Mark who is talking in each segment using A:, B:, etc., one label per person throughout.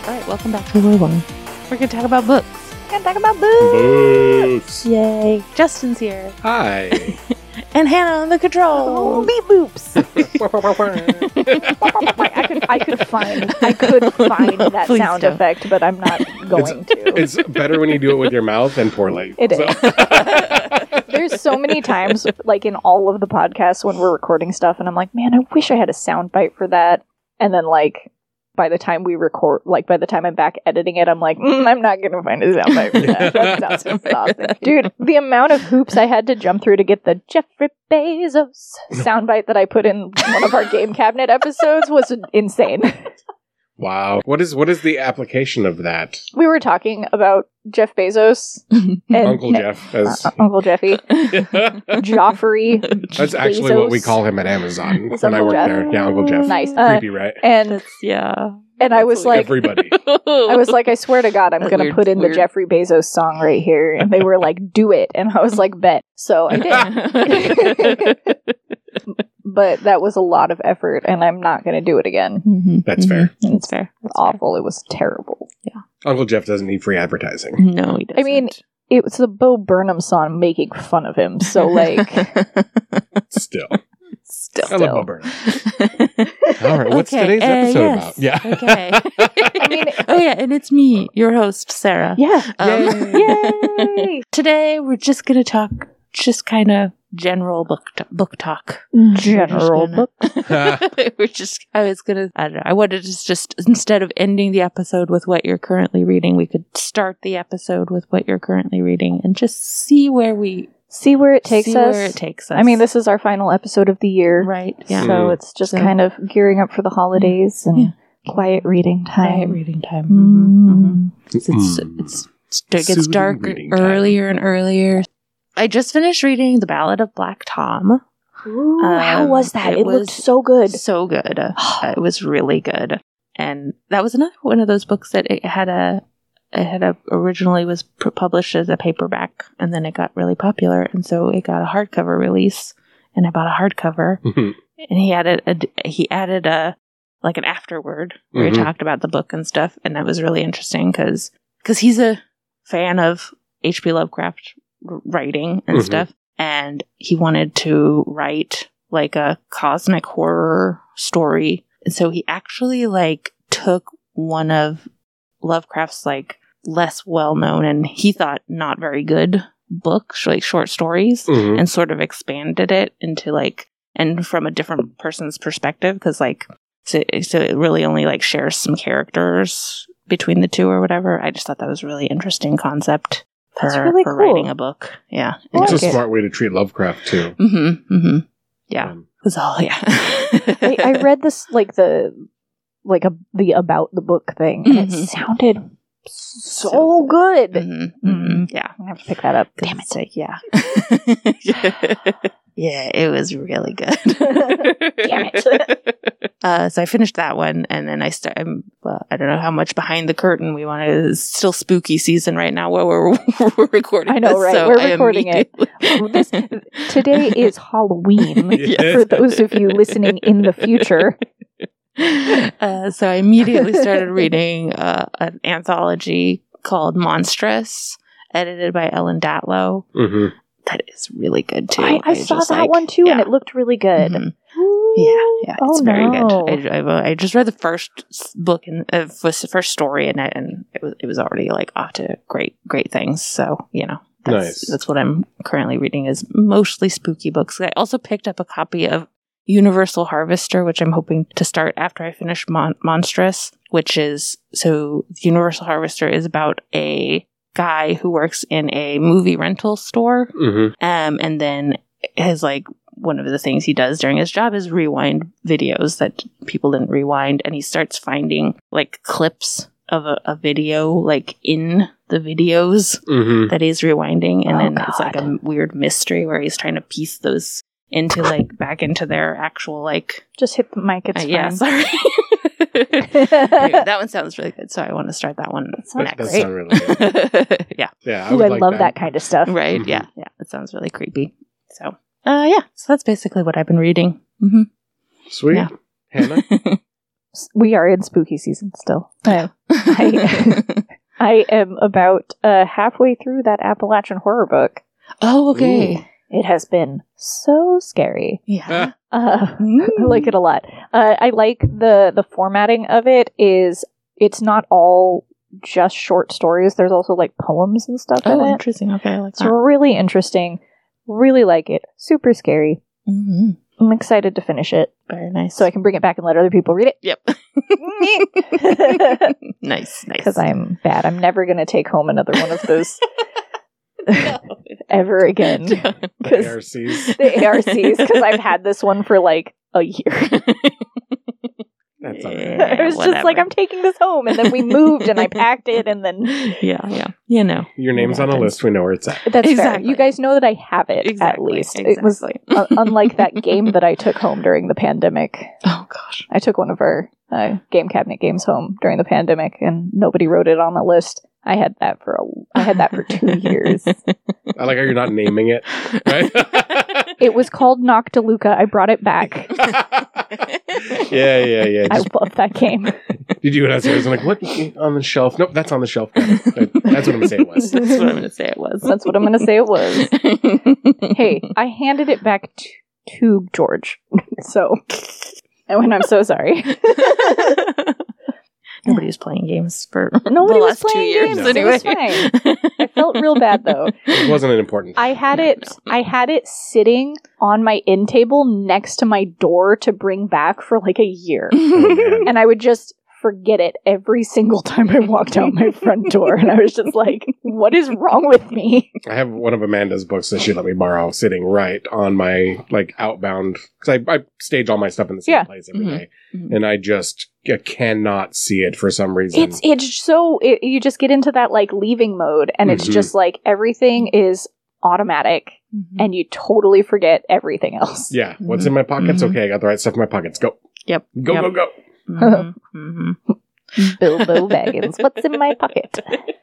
A: Alright, welcome back to Lore One. We're going to talk about books.
B: We're going to talk about books!
A: Yay. Justin's here.
C: Hi.
A: And Hannah on the control.
B: Oh, beep boops! I could find that
A: Please
B: sound
A: don't.
B: effect, but I'm not going to.
C: It's better when you do it with your mouth and poorly.
B: It is. There's so many times, like in all of the podcasts when we're recording stuff, and I'm like, man, I wish I had a sound bite for that. And then, like, by the time we record, like, by the time I'm back editing it, I'm like, I'm not going to find a sound bite for that. That sounds exhausting. Dude, the amount of hoops I had to jump through to get the Jeffrey Bezos soundbite that I put in one of our game cabinet episodes was insane.
C: Wow. What is the application of that?
B: We were talking about Jeff Bezos and
C: Uncle Jeff.
B: Uncle Jeffy. Joffrey.
C: That's actually
B: Bezos.
C: what we call him at Amazon
B: Is
C: when I
B: Uncle
C: work
B: Jeff?
C: there. Yeah, Uncle Jeff.
B: Nice.
C: Creepy, right?
B: And
A: Yeah.
B: I was like,
C: Everybody.
B: I swear to God, I'm
A: That's
B: going to
A: weird,
B: put in
A: weird.
B: the Jeffrey Bezos song right here. And they were like, do it. And I was like, bet. So I did. But that was a lot of effort, and I'm not going to do it again.
A: Mm-hmm.
C: That's fair.
A: That's fair.
B: It's awful. It was terrible.
C: Uncle Jeff doesn't need free advertising.
A: No, he doesn't.
B: I mean, it was the Bo Burnham song making fun of him. So, like,
C: Still.
A: Still.
C: I love Bob Burnham. All right. What's
A: Okay,
C: today's episode
A: yes.
C: about? Yeah.
A: Okay.
B: I mean,
A: oh yeah, and it's me, your host, Sarah.
B: yeah.
A: Yay!
B: Yay!
A: Today we're just gonna talk, just kind of general book talk.
B: General book.
A: I don't know. I wanted to just instead of ending the episode with what you're currently reading, we could start the episode with what you're currently reading and just see where
B: See where it takes us. I mean, this is our final episode of the year.
A: right. Yeah.
B: So it's just
A: So-
B: kind of gearing up for the holidays and
A: Yeah.
B: quiet reading time.
A: Quiet reading time.
B: Mm.
A: It gets
C: Soothing
A: dark
C: reading time.
A: earlier and earlier. I just finished reading The Ballad of Black Tom.
B: Ooh, how was that?
A: it
B: It looked
A: was
B: so good.
A: So good. It was really good. And that was another one of those books that originally was published as a paperback, and then it got really popular, and so it got a hardcover release, and I bought a hardcover, and he added a like an afterword where he talked about the book and stuff, and that was really interesting because he's a fan of H.P. Lovecraft writing and stuff, and he wanted to write like a cosmic horror story, and so he actually like took one of Lovecraft's like less well-known and he thought not very good books, like short stories, and sort of expanded it into like, and from a different person's perspective, because like so it really only like shares some characters between the two or whatever. I just thought that was a really interesting concept for,
B: That's really
A: for
B: cool.
A: writing a book. Yeah.
B: I
C: It's
B: like
C: a
B: it.
C: smart way to treat Lovecraft, too.
A: Yeah. It was all, yeah.
B: I read this the about the book thing, and it sounded so good.
A: Yeah.
B: I have to pick that up.
A: Damn it. Yeah. Yeah, it was really good.
B: Damn
A: it. So I finished that one, and then I don't know how much behind the curtain we want. It's still spooky season right now where we're recording.
B: I know,
A: this,
B: right?
A: so
B: We're
A: I
B: recording it. Today is Halloween.
C: Yes.
B: For those of you listening in the future.
A: So I immediately started reading an anthology called Monstrous, edited by Ellen Datlow. That is really good too.
B: I saw that one too, and it looked really good.
A: Yeah, it's very
B: no.
A: good. I just read the first book and was the first story in it, and it was already like off to great things. So that's what I'm currently reading is mostly spooky books. I also picked up a copy of Universal Harvester, which I'm hoping to start after I finish Monstrous. Which is Universal Harvester is about a guy who works in a movie rental store, and then his like one of the things he does during his job is rewind videos that people didn't rewind, and he starts finding like clips of a video like in the videos that he's rewinding, and then it's like a weird mystery where he's trying to piece those into like back into their actual like
B: just hit the mic. It's fine.
A: yeah, sorry. Anyway, that one sounds really good, so I want to start that one next.
C: That sounds really good.
A: Yeah.
C: Yeah,
B: Ooh, I love that kind of stuff.
A: Right.
C: Mhm.
A: Yeah. It sounds really creepy. So, so that's basically what I've been reading.
C: Sweet.
A: Yeah.
C: Hannah?
B: We are in spooky season still. I am about halfway through that Appalachian horror book.
A: Oh, okay.
C: Ooh.
B: It has been so scary.
A: Yeah.
B: I like it a lot. I like the formatting of it. It's not all just short stories. There's also like poems and stuff in
A: Oh,
B: it.
A: interesting. Okay, I like
B: It's
A: that.
B: really interesting. Really like it. Super scary.
A: Mm-hmm.
B: I'm excited to finish it
A: Very nice.
B: so I can bring it back and let other people read it.
A: Yep. Nice.
B: Because I'm bad. I'm never going to take home another one of those ever again.
C: The
B: 'Cause-
C: ARCs.
B: The ARCs, because I've had this one for like a year.
C: That's
A: Yeah.
C: all right.
B: I was just like,
A: whatever.
B: I'm taking this home. And then we moved and I packed it. And then
A: Yeah. You know.
C: Your name's on a
A: happens.
C: list. We know where it's at.
B: that's fair.
A: Exactly.
B: You guys know that I have it at least. It was unlike that game that I took home during the pandemic.
A: Oh, gosh.
B: I took one of our game cabinet games home during the pandemic and nobody wrote it on the list. I had that for 2 years.
C: I like how you're not naming it. Right?
B: It was called Noctiluca. I brought it back.
C: Yeah.
B: I
C: Just,
B: love that game.
C: did you downstairs? I'm like, what? On the shelf? Nope, that's on the shelf. That's what I'm going to say it was.
A: That's what I'm going to say it was.
B: That's what I'm going to say it was. Hey, I handed it back to George. So, and I'm so sorry.
A: Nobody was playing games for
B: Nobody
A: the
B: was
A: last 2
B: playing
A: years.
B: games.
A: Anyway.
B: It was fine. I felt real bad though.
C: It wasn't an important.
B: I had
A: No,
B: it.
A: no.
B: I had it sitting on my end table next to my door to bring back for like a year,
C: Oh, man.
B: and I would just forget it every single time I walked out my front door, and I was just like, "What is wrong with me?"
C: I have one of Amanda's books that she let me borrow sitting right on my like outbound because I stage all my stuff in the same
B: Yeah.
C: place every
A: Mhm.
C: day,
A: Mhm.
C: and I just cannot see it for some reason.
B: It's so you just get into that like leaving mode, and it's
C: Mhm.
B: just like everything is automatic, and you totally forget everything else.
C: Yeah, what's in my pockets?
A: Mhm.
C: Okay, I got the right stuff in my pockets. Go,
A: Yep.
C: go,
A: Yep.
C: go, go.
A: Mhm. Mhm.
B: Bilbo Baggins, what's in my pocket?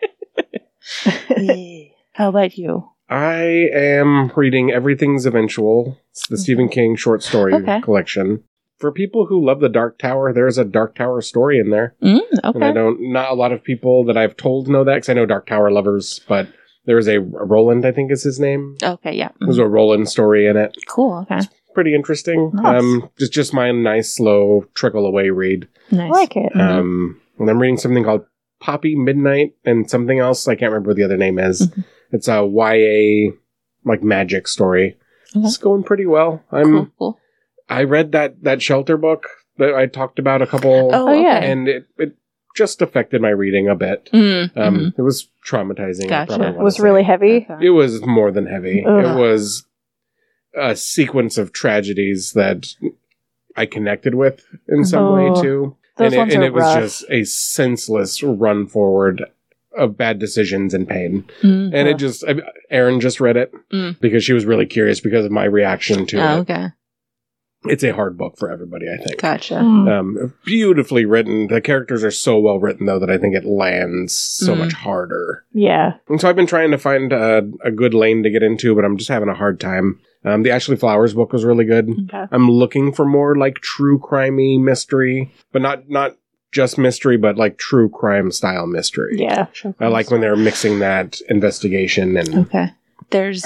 A: How about you?
C: I am reading Everything's Eventual. It's the Stephen King short story
A: Okay.
C: collection. For people who love the Dark Tower, there's a Dark Tower story in there.
A: Okay.
C: And not a lot of people that I've told know that, because I know Dark Tower lovers, but there's a Roland, I think is his name.
A: Okay. Yeah.
C: There's a Roland story in it.
A: Cool. Okay.
C: Pretty interesting.
A: Nice.
C: Just my nice, slow, trickle away read.
A: Nice.
B: I like it.
A: Mhm.
C: And I'm reading something called Poppy Midnight and something else. I can't remember what the other name is.
A: Mhm.
C: It's a YA, like, magic story.
A: Okay.
C: It's going pretty well.
A: Cool.
C: I read that shelter book that I talked about a couple,
A: Oh,
B: yeah.
A: okay.
C: and it just affected my reading a bit.
A: Mhm.
C: It was traumatizing. I
A: Gotcha.
C: probably
B: It
C: wanna
B: was
C: say.
B: really heavy.
A: Okay.
C: It was more than heavy.
B: Ugh.
C: It was a sequence of tragedies that I connected with in some
B: Oh,
C: way too.
B: those ones
C: and
B: are
C: it was
B: rough.
C: just a senseless run forward of bad decisions and pain.
A: Mhm.
C: And it just, Erin just read it
A: Mm.
C: because she was really curious because of my reaction to
A: Oh,
C: it.
A: okay.
C: It's a hard book for everybody, I think.
A: Gotcha.
B: Mm.
C: Beautifully written. The characters are so well written, though, that I think it lands so
A: Mm.
C: much harder.
B: Yeah.
C: And so I've been trying to find a good lane to get into, but I'm just having a hard time. The Ashley Flowers book was really good.
A: Okay.
C: I'm looking for more like true crimey mystery, but not just mystery, but like true crime style mystery.
B: Yeah.
C: I like when they're mixing that investigation and
A: Okay. There's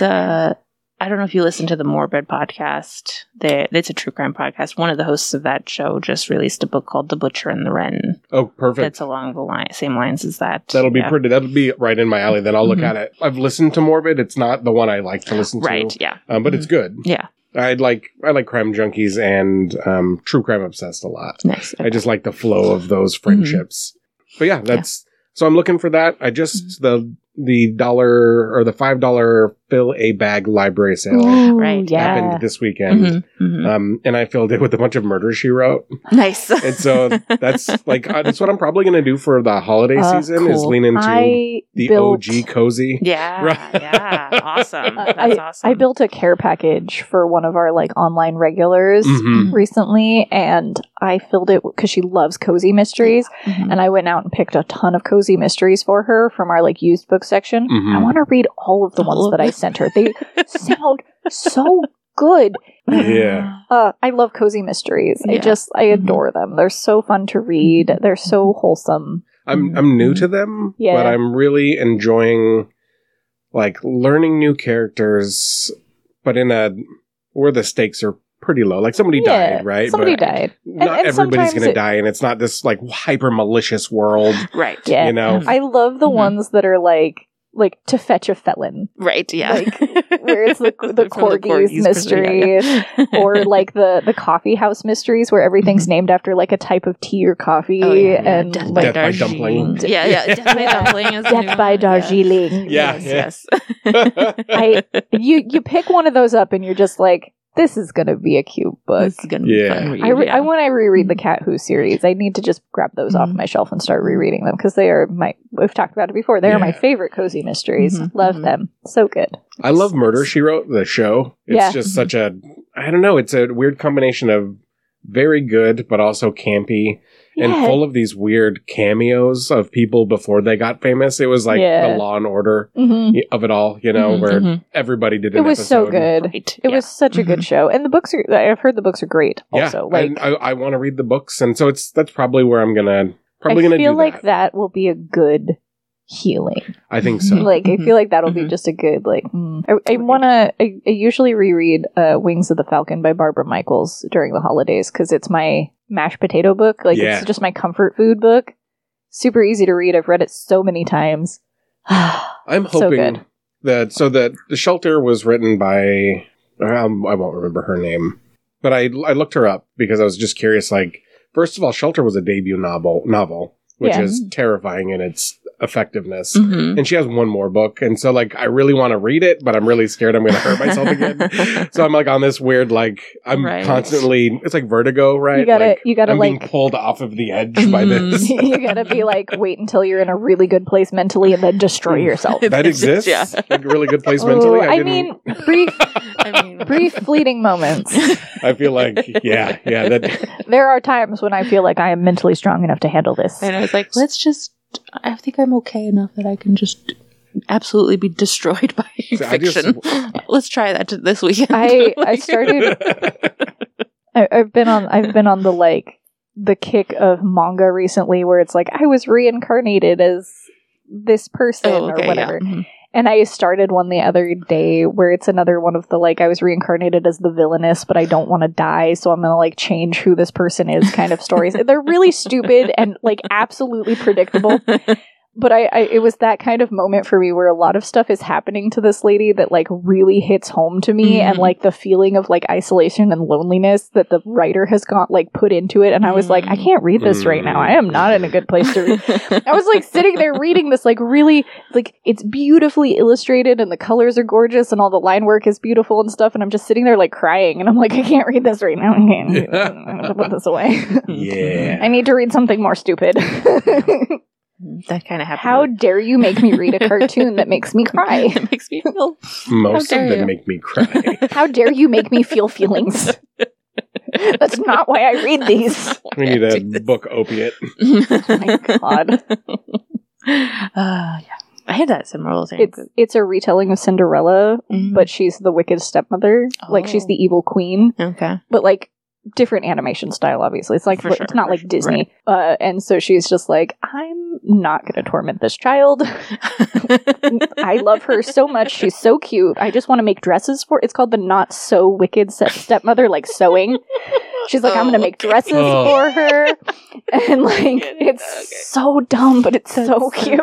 A: I don't know if you listen to the Morbid podcast. It's a true crime podcast. One of the hosts of that show just released a book called The Butcher and the Wren.
C: oh, perfect.
A: That's along the same lines as that.
C: That'll be
A: Yeah.
C: pretty. That'll be right in my alley. Then I'll look
A: Mhm.
C: at it. I've listened to Morbid. It's not the one I like to listen
A: Right.
C: to,
A: Yeah.
C: but it's good.
A: Yeah.
C: I like Crime Junkies and True Crime Obsessed a lot.
A: Nice.
C: I just like the flow of those friendships. But yeah, that's so I'm looking for that. I just the $1 or the $5 fill a bag library sale
B: Ooh,
A: Right.
B: Yeah.
C: happened this weekend.
A: Mhm, mhm.
C: And I filled it with a bunch of Murder She Wrote.
A: Nice.
C: And so that's that's what I'm probably going to do for the holiday season is
A: cool.
C: lean into
B: I
C: the
B: built,
C: OG cozy.
A: Yeah.
C: Right.
A: Yeah. Awesome. That's awesome.
B: I built a care package for one of our like online regulars
C: Mhm.
B: recently, and I filled it because she loves cozy mysteries.
A: Mhm.
B: And I went out and picked a ton of cozy mysteries for her from our like used book section.
C: Mhm.
B: I want to read all of the
A: All
B: ones
A: of
B: that I
A: them.
B: sent her. They sound so good.
C: Yeah.
B: I love cozy mysteries.
A: Yeah.
B: I adore them. They're so fun to read. They're so wholesome.
C: I'm new to them,
B: Yeah.
C: but I'm really enjoying like learning new characters, but in a where the stakes are pretty low. Like somebody died, right?
B: Somebody
C: But
B: died.
C: not
B: And
C: everybody's
B: sometimes
C: going to die, and it's not this like hyper malicious world.
A: Right.
B: Yeah.
C: You know?
B: I love the
A: Mhm.
B: ones that are like to fetch a felon.
A: Right. Yeah.
B: Like, where it's the
A: From
B: corgis mystery, or like the coffee house mysteries where everything's named after like a type of tea or coffee.
A: Oh, yeah, yeah.
B: And
A: Death
C: Death
A: by
C: by
A: Dumpling.
C: Dumpling.
A: Yeah. Death by Dumpling is the new
B: Death by
A: one,
B: Darjeeling.
C: Yeah.
A: Yes.
B: You pick one of those up and you're just like, this is gonna be a cute book.
A: This is gonna be
C: Yeah.
A: fun read.
B: I want to reread the Cat Who series. I need to just grab those off
A: Mhm.
B: my shelf and start rereading them because they are we've talked about it before. They are my
C: Yeah.
B: favorite cozy mysteries.
A: Mhm.
B: Love
A: Mhm.
B: them. So good.
C: I love Murder, She Wrote, the show. It's
B: Yeah.
C: just such a, I don't know, it's a weird combination of very good, but also campy, and
B: Yeah.
C: full of these weird cameos of people before they got famous. It was like
B: Yeah.
C: the Law and Order
B: Mhm.
C: of it all, you know,
A: Mhm,
C: where
A: mhm.
C: everybody did an
B: It was so
C: episode.
B: good.
A: Right.
B: It was such a good
A: Mhm.
B: show, and the books are. I've heard the books are great. Also,
C: yeah,
B: like
C: and I want to read the books, and so that's probably where I'm gonna
B: I
C: do
B: feel like
C: that.
B: that will be a good healing.
C: I think so.
B: Like I
A: Mhm.
B: feel like that'll be
A: Mhm.
B: just a good like. I want to. I usually reread Wings of the Falcon by Barbara Michaels during the holidays because it's my mashed potato book. Like
C: Yeah.
B: it's just my comfort food book. Super easy to read. I've read it so many times.
C: I'm
B: so
C: hoping
B: good.
C: that the Shelter was written by I won't remember her name, but I looked her up because I was just curious. Like, first of all, Shelter was a debut novel, which
B: Yeah.
C: is terrifying in its effectiveness.
A: Mhm.
C: And she has one more book, and so like I really want to read it, but I'm really scared I'm going to hurt myself again. So I'm like on this weird like I'm
A: Right.
C: constantly it's like Vertigo, right?
B: You gotta
C: I'm being
B: like
C: pulled off of the edge by
A: Mhm.
C: this.
B: you gotta be like wait until you're in a really good place mentally and then destroy yourself.
C: That exists.
A: Yeah.
C: Like really good place
B: Oh,
C: mentally.
B: I
C: didn't-
B: mean, brief
A: I mean,
B: brief fleeting moments.
C: I feel like yeah. That
B: There are times when I feel like I am mentally strong enough to handle this.
A: And I was like, I think I'm okay enough that I can just absolutely be destroyed by
C: I just-
A: fiction. Let's try that this weekend.
B: I started. I've been on the like the kick of manga recently, where it's like I was reincarnated as this person or whatever.
A: Yeah. Mhm.
B: And I started one the other day where it's another one of the like I was reincarnated as the villainess, but I don't want to die, so I'm gonna like change who this person is kind of stories. They're really stupid and like absolutely predictable. But it was that kind of moment for me where a lot of stuff is happening to this lady that like really hits home to me, and
A: Mhm.
B: like the feeling of like isolation and loneliness that the writer has got like put into it. And I was like, I can't read this right now. I am not in a good place to read. I was like sitting there reading this like really like it's beautifully illustrated and the colors are gorgeous and all the line work is beautiful and stuff. And I'm just sitting there like crying and I'm like, I can't read this right now. I have to put this away.
C: yeah.
B: I need to read something more stupid.
A: That kind of happened.
B: How dare you make me read a cartoon that makes me cry?
A: It makes me feel.
C: Most
A: How
C: of
A: dare
C: them
A: you.
C: make me cry.
B: How dare you make me feel feelings? That's not why I read these.
C: We need a book opiate.
B: Oh my god.
A: Yeah. I had that similar thing.
B: It's a retelling of Cinderella,
A: Mhm.
B: but she's the wicked stepmother. Like she's
A: Oh.
B: the evil queen,
A: Okay.
B: but like different animation style obviously. It's like
A: For sure,
B: it's not
A: for
B: like
A: sure.
B: Disney. And so she's just like, I'm not going to torment this child. I love her so much. She's so cute. I just want to make dresses for it's called the Not So Wicked Stepmother, like sewing. She's like, I'm going to make dresses
C: Oh.
B: for her. And like, it's so dumb, but it's so cute.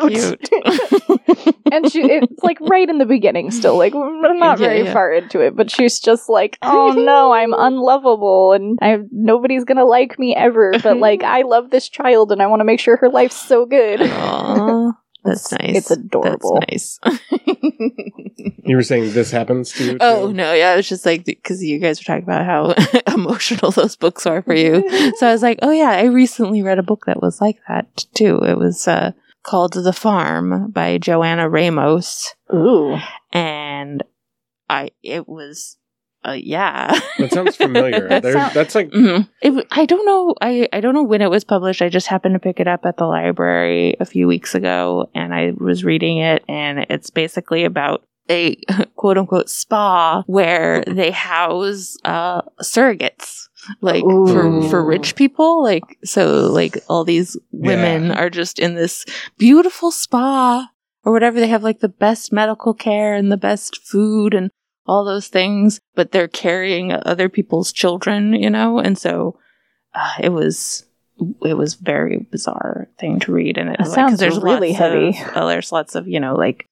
B: And it's like right in the beginning still, like we're not
A: Yeah,
B: very
A: yeah.
B: far into it, but she's just like, oh no, I'm unlovable and nobody's going to like me ever. But like, I love this child and I want to make sure her life's so good.
A: Aw, that's nice.
B: It's adorable.
A: That's nice.
C: You were saying this happens to you?
A: Oh
C: too?
A: no, yeah, it's just like because you guys were talking about how emotional those books are for you. So I was like, oh yeah, I recently read a book that was like that too. It was called The Farm by Joanna Ramos,
B: Ooh.
A: and it was yeah.
C: That sounds familiar. That's like
A: I don't know. I don't know when it was published. I just happened to pick it up at the library a few weeks ago, and I was reading it, and it's basically about a quote unquote spa where they house surrogates, like for rich people. Like, so like all these women are just in this beautiful spa or whatever. They have like the best medical care and the best food and all those things, but they're carrying other people's children, you know? And so it was very bizarre thing to read. And it
B: that sounds really heavy.
A: There's lots of, you know, like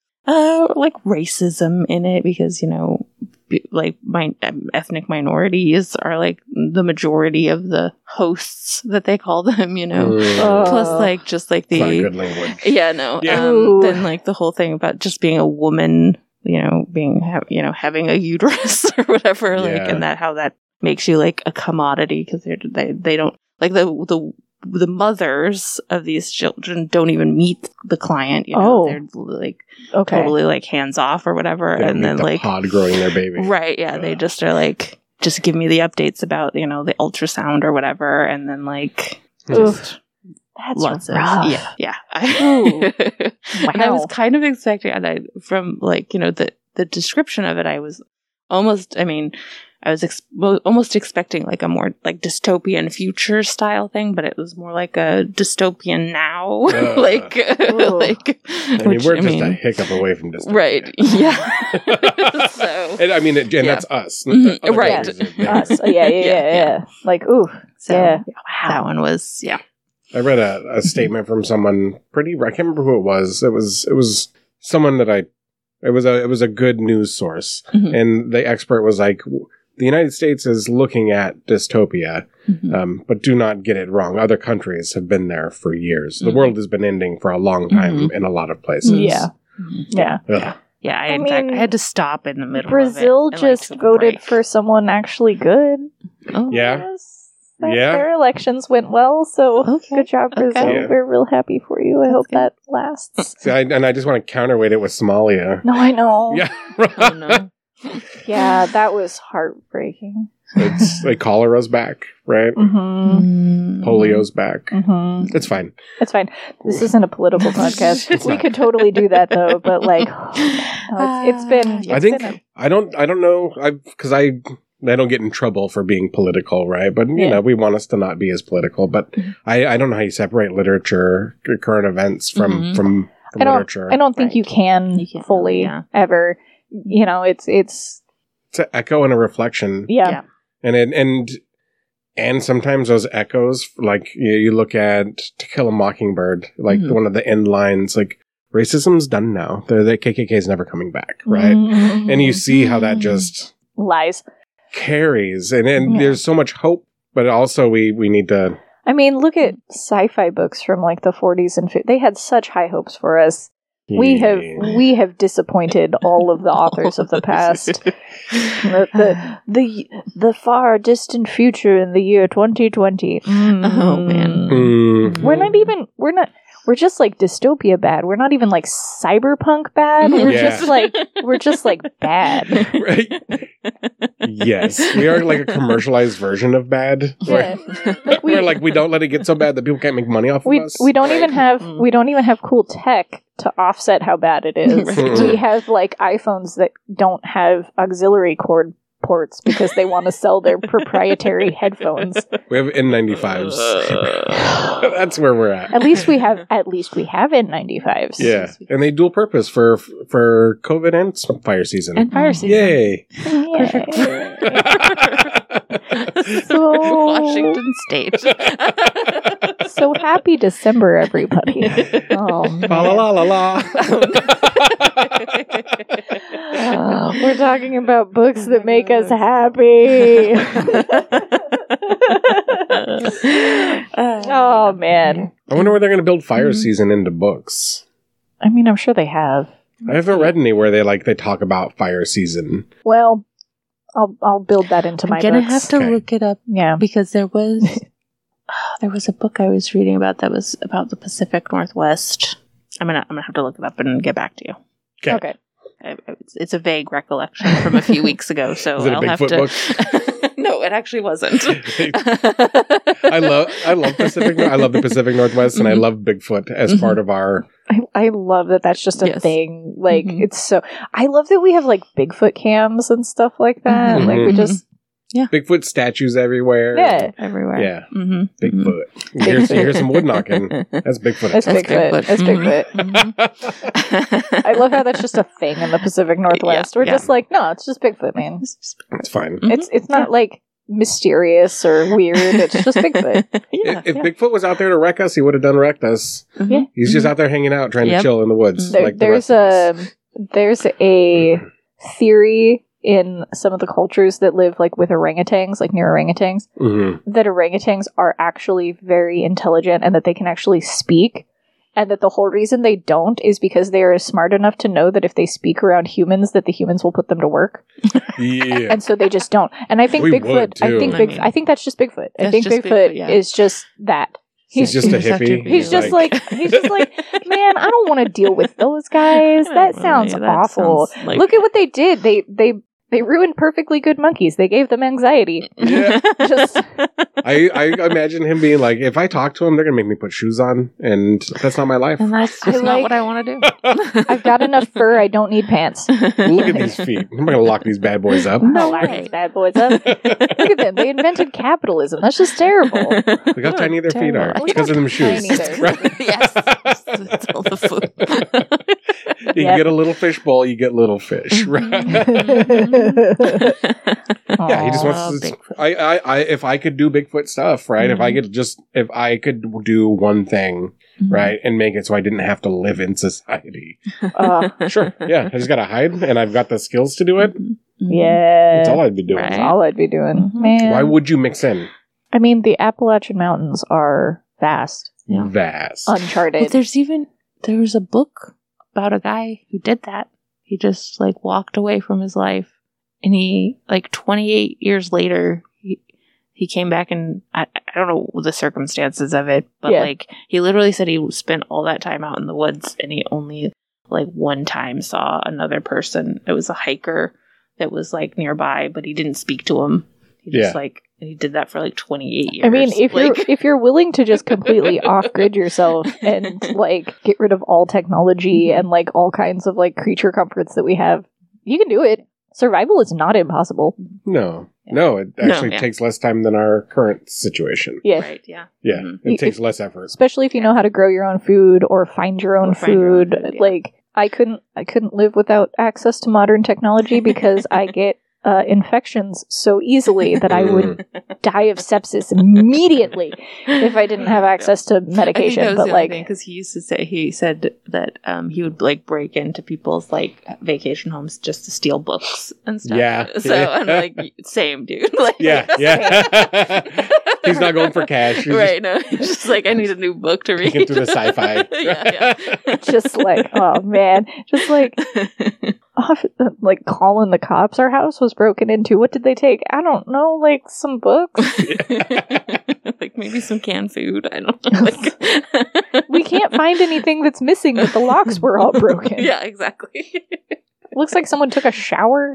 A: racism in it because, you know, like ethnic minorities are like the majority of the hosts that they call them, you know. Plus, like, just like the
C: not good language.
A: Yeah, no.
C: Yeah.
A: Then like the whole thing about just being a woman, you know, having a uterus or whatever, like, and that how that makes you like a commodity because they don't like the mothers of these children don't even meet the client, you know. They're like totally like hands off or whatever, and then like
C: pod growing their baby,
A: right? Yeah, they just are like, just give me the updates about, you know, the ultrasound or whatever, and then like just
B: that's
A: lots
B: rough.
A: of yeah. And I was kind of expecting, and from like, you know, the description of it, I was almost, I mean, I was almost expecting like a more like dystopian future style thing, but it was more like a dystopian now. like
C: I mean, we're just a hiccup away from dystopia.
A: Right. Yeah. So,
C: and I mean, and that's us.
A: Mm-hmm. Right.
B: Us. Yeah. Like, ooh. So,
A: wow. That one was,
C: I read a statement from someone I can't remember who it was. It was someone that it was a good news source. Mm-hmm. And the expert was like, the United States is looking at dystopia, but do not get it wrong. Other countries have been there for years. The world has been ending for a long time in a lot of places.
B: Yeah. Yeah.
A: Yeah, I had to stop in the middle
B: Brazil
A: of it.
B: Brazil just voted for someone actually good.
A: Oh.
C: Yeah.
B: Their elections went well, so good job, Brazil.
C: Yeah.
B: We're real happy for you. I hope that lasts.
C: See, and I just want to counterweight it with Somalia.
B: No, I know.
C: Yeah.
A: Oh, no.
B: Yeah, that was heartbreaking.
C: Like cholera's back, right?
B: Mm-hmm.
C: Polio's back.
B: Mm-hmm.
C: It's fine.
B: It's fine. This isn't a political podcast. We could totally do that though, but like, it's been.
C: I don't know. Because I don't get in trouble for being political, right? But you know, we want us to not be as political. But I don't know how you separate literature, current events from literature.
B: I don't think you can fully ever. You know, it's
C: an echo and a reflection.
B: Yeah.
C: And sometimes those echoes, like you look at To Kill a Mockingbird, like one of the end lines, like, racism's done now. The KKK is never coming back, right? Mm-hmm. And you see how that just
B: lies
C: carries, and there's so much hope, but also we need to.
B: I mean, look at sci-fi books from like the 40s and 50s. They had such high hopes for us. We have disappointed all of the authors of the past. The far distant future in the year 2020.
A: Oh man.
B: We're just like dystopia bad. We're not even like cyberpunk bad. We're just like bad.
C: Right. Yes. We are like a commercialized version of bad.
B: Yeah.
C: We're like, we don't let it get so bad that people can't make money off of us.
B: We don't even have cool tech to offset how bad it is. We have like iPhones that don't have auxiliary cord ports because they want to sell their proprietary headphones.
C: We have N95s. That's where we're at.
B: At least we have N95s.
C: Yeah, and they dual purpose for COVID and fire season. Yay!
A: Perfect.
B: So
A: Washington State.
B: So happy December, everybody. Oh, man.
C: La la la la.
B: We're talking about books that make us happy. Oh, man.
C: I wonder where they're going to build fire season into books.
B: I mean, I'm sure they have.
C: I haven't read anywhere they talk about fire season.
B: Well, I'll build that into my books.
A: I'm gonna have to look it up, because there was a book I was reading about that was about the Pacific Northwest. I'm gonna have to look it up and get back to you.
B: Okay.
A: It's a vague recollection from a few weeks ago, so
C: Is it
A: I'll
C: a
A: have
C: Bigfoot
A: to.
C: Book?
A: No, it actually wasn't.
C: I love Pacific. I love the Pacific Northwest, and I love Bigfoot as part of our
B: I love that that's just a
A: Yes.
B: thing. Like,
A: Mhm.
B: it's so... I love that we have, like, Bigfoot cams and stuff like that.
A: Mhm.
B: Like, we just...
C: Bigfoot statues everywhere.
B: Yeah.
A: Everywhere.
C: Yeah.
A: Mm-hmm.
C: Bigfoot. You hear some wood knocking. That's Bigfoot.
B: That's Bigfoot. That's Bigfoot.
A: Mhm.
B: I love how that's just a thing in the Pacific Northwest. We're
A: yeah.
B: just like, no, it's just Bigfoot, man.
C: It's fine.
A: Mhm.
B: It's not, like, mysterious or weird. It's just Bigfoot.
A: Yeah.
C: If Bigfoot was out there to wreck us, he would have done wrecked us.
A: Mhm.
C: He's just out there hanging out, trying to
A: Yep.
C: chill in the woods.
B: There,
C: like the rest
B: there's a theory in some of the cultures that live like with orangutans, like near orangutans, that orangutans are actually very intelligent and that they can actually speak, and that the whole reason they don't is because they are smart enough to know that if they speak around humans, that the humans will put them to work,
C: Yeah.
B: and so they just don't. And I think
C: We
B: Bigfoot.
C: would, too.
B: I think that's just Bigfoot. I
A: That's
B: think
A: just
B: Bigfoot
A: Bigfoot, yeah.
B: is just that.
C: He's just a
A: just have to
C: hippie.
A: be-
B: He's just like, man, I don't want to deal with those guys. That sounds awful.
A: sounds like-
B: Look at what they did. They ruined perfectly good monkeys. They gave them anxiety.
C: Yeah.
B: Just
C: I imagine him being like, if I talk to him, they're going to make me put shoes on, and that's not my life.
A: And that's
B: I
A: just not
B: like-
A: what I want to do.
B: I've got enough fur. I don't need pants.
C: Look at these feet. I'm going to lock these bad boys up.
B: No,
A: way.
B: lock these bad boys up. Look at them. They invented capitalism. That's just terrible.
C: Look how tiny their feet are.
A: Terrible.
C: It's because of them shoes.
B: Tiny they're-
C: Right?
A: Yes. It's all the food.
C: You
B: Yep.
C: get a little fish bowl, you get little fish. Right? Yeah, he just
A: Aw,
C: wants to.
A: Bigfoot.
C: I if I could do Bigfoot stuff, right? If I could do one thing, right, and make it so I didn't have to live in society. Sure, yeah, I just gotta hide, and I've got the skills to do it.
B: Yeah.
C: That's all I'd be doing.
A: Right.
B: That's all I'd be doing.
A: Mhm.
B: Man.
C: Why would you mix in
B: I mean, the Appalachian Mountains are vast.
A: Yeah.
C: vast?
B: Uncharted.
A: Well, there was a book about a guy who did that. He just like walked away from his life, and he like 28 years later he came back, and I don't know the circumstances of it, but
B: Yeah.
A: like he literally said he spent all that time out in the woods, and he only like one time saw another person. It was a hiker that was like nearby, but he didn't speak to him. He just and he did that for like 28 years.
B: I mean,
A: like,
B: if you're willing to just completely off grid yourself and like get rid of all technology and like all kinds of like creature comforts that we have, you can do it. Survival is not impossible.
C: No,
A: Yeah.
C: no, it actually
A: yeah.
C: takes less time than our current situation.
B: Yeah.
A: right, yeah.
C: Yeah,
A: Mhm.
C: it takes less effort.
B: Especially if you know how to grow your own food or find your own
A: Or find your own
B: food.
A: food, yeah.
B: Like I couldn't live without access to modern technology because I get infections so easily that I would die of sepsis immediately if I didn't have access to medication. But like,
A: because he said that he would like break into people's like vacation homes just to steal books and stuff.
C: Yeah.
A: So I'm like, same dude. Like,
C: Yeah, yeah. He's not going for cash. He's
A: right? No, he's just like, I need a new book to read.
C: Looking through the sci-fi.
A: yeah.
B: just like, oh man, just like. Like calling the cops. Our house was broken into. What did they take? I don't know. Like some books.
A: Like maybe some canned food. I don't know. Like,
B: We can't find anything that's missing, but the locks were all broken.
A: yeah, exactly.
B: Looks like someone took a shower.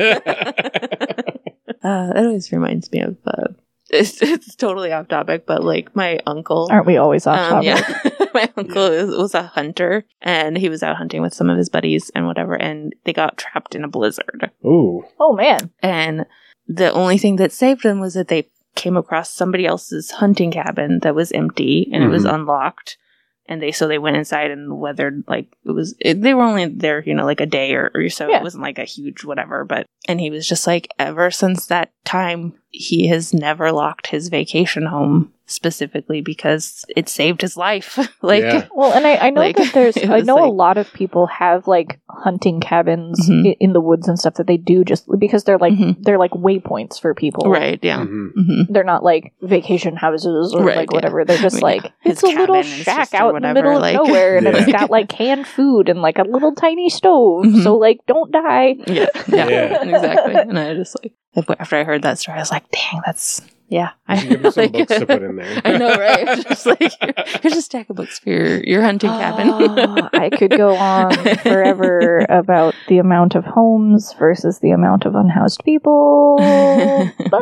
A: That always reminds me of. It's totally off topic, but like my uncle.
B: Aren't we always off topic?
A: Yeah, my uncle was a hunter, and he was out hunting with some of his buddies and whatever, and they got trapped in a blizzard.
C: Ooh.
B: Oh man.
A: And the only thing that saved them was that they came across somebody else's hunting cabin that was empty and it was unlocked. And they went inside and weathered, like, they were only there, like a day or so.
B: Yeah.
A: It wasn't like a huge whatever, and he was just like, ever since that time, he has never locked his vacation home specifically because it saved his life. Like,
C: Yeah.
B: Well, and I know
A: Like,
B: that
A: it
B: I
A: was
B: know a
A: like-
B: lot of people have like hunting cabins
A: Mhm.
B: in the woods and stuff that they do just because they're like
A: Mhm.
B: they're like waypoints for people.
A: right, yeah.
C: Mhm.
A: hmm
B: They're not like vacation houses or
A: Right,
B: like
A: yeah.
B: whatever. They're just
A: I mean,
B: like
A: yeah.
B: it's
A: His
B: a little
A: cabin is
B: shack
A: just or
B: out in the
A: whatever,
B: middle of
A: like-
B: nowhere, and
C: Yeah.
B: it's got like canned food and like a little tiny stove.
A: Mhm.
B: So like, don't die.
A: Yeah,
C: Yeah.
A: exactly. And I just like, after I heard that story, I was like, dang, that's, yeah.
C: You should give him some
A: like-
C: books to put in there.
A: I know, right? Just like, here's a stack of books for your hunting cabin.
B: Oh, I could go on forever about the amount of homes versus the amount of unhoused people.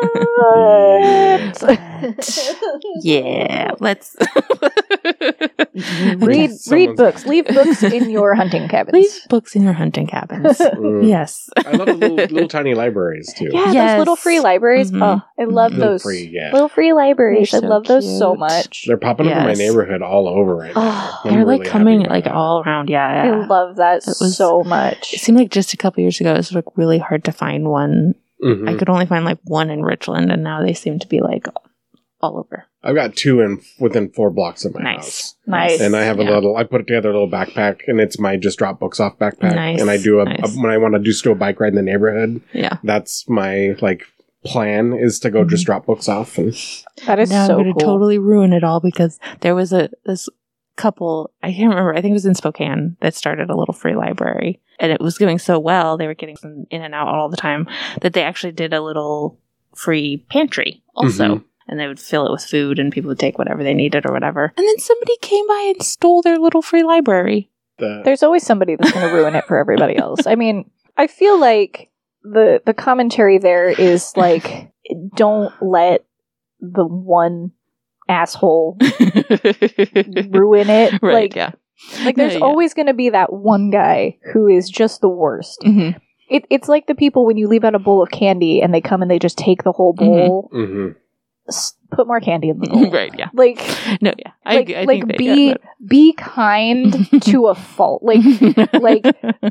B: But
A: Yeah, let's.
B: Read books. Leave books in your hunting cabins.
A: Leave books in your hunting cabins. Yes.
C: I love the little tiny libraries too.
B: Yeah, those little free libraries. Oh, I love those. Little free libraries. I love those so much.
C: They're popping up in my neighborhood all over right now.
A: They're like coming like all around. Yeah.
B: I love that so much.
A: It seemed like just a couple years ago, it was like really hard to find one. I could only find like one in Richland, and now they seem to be like all over.
C: I've got two within 4 blocks of my house.
B: Nice.
C: And I have I put together a little backpack, and it's my just drop books off backpack.
A: Nice.
C: And I do when I want to do a bike ride in the neighborhood.
A: Yeah.
C: That's my plan is to go just drop books off. And
B: that is
A: now
B: so
A: I'm going to
B: cool.
A: totally ruin it all because there was this couple, I can't remember, I think it was in Spokane, that started a little free library. And it was going so well, they were getting some in and out all the time, that they actually did a little free pantry also. And they would fill it with food and people would take whatever they needed or whatever. And then somebody came by and stole their little free library.
B: There's always somebody that's going to ruin it for everybody else. I mean, I feel like the commentary there is like, don't let the one asshole ruin it.
A: Right,
B: Like there's always going to be that one guy who is just the worst. It's like the people when you leave out a bowl of candy and they come and they just take the whole bowl. Put more candy in the bowl.
A: Right, yeah.
B: Like,
A: no, yeah.
B: I think be kind to a fault. Like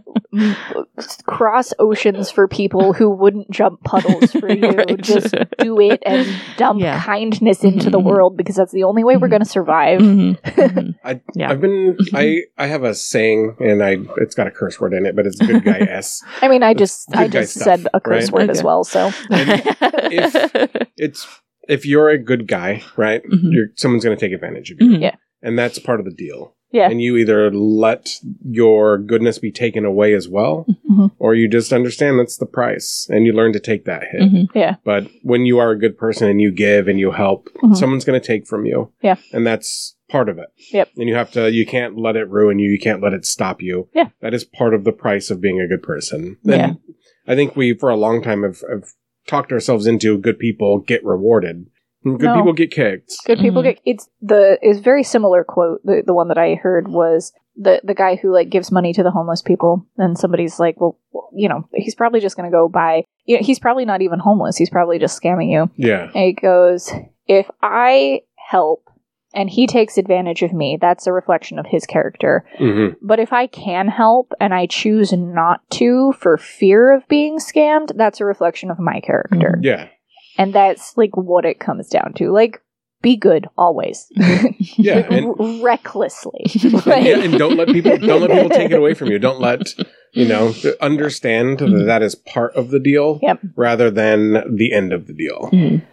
B: cross oceans for people who wouldn't jump puddles for you.
A: Right.
B: Just do it and dump kindness into the world because that's the only way we're going to survive.
C: I have a saying, and it's got a curse word in it, but it's good guy S.
B: I mean, I just said a curse word as well. So
C: if you're a good guy, right, someone's going to take advantage of you.
B: Yeah.
C: And that's part of the deal.
B: Yeah.
C: And you either let your goodness be taken away as well, or you just understand that's the price and you learn to take that hit.
B: Yeah.
C: But when you are a good person and you give and you help, someone's going to take from you.
B: Yeah.
C: And that's part of it.
B: Yep.
C: And you can't let it ruin you. You can't let it stop you.
B: Yeah.
C: That is part of the price of being a good person.
B: Yeah.
C: And I think we, for a long time, have talked ourselves into good people get rewarded. Good people get kicked.
B: Good people get it's very similar quote. The one that I heard was the guy who like gives money to the homeless people, and somebody's like, well, you know, he's probably just going to go buy. You know, he's probably not even homeless. He's probably just scamming you.
C: Yeah.
B: And he goes, if I help and he takes advantage of me, that's a reflection of his character. But if I can help and I choose not to for fear of being scammed, that's a reflection of my character.
C: Yeah.
B: And that's like what it comes down to. Like, be good always.
C: Yeah.
B: And recklessly.
C: And don't let people take it away from you. Don't let, understand that is part of the deal rather than the end of the deal.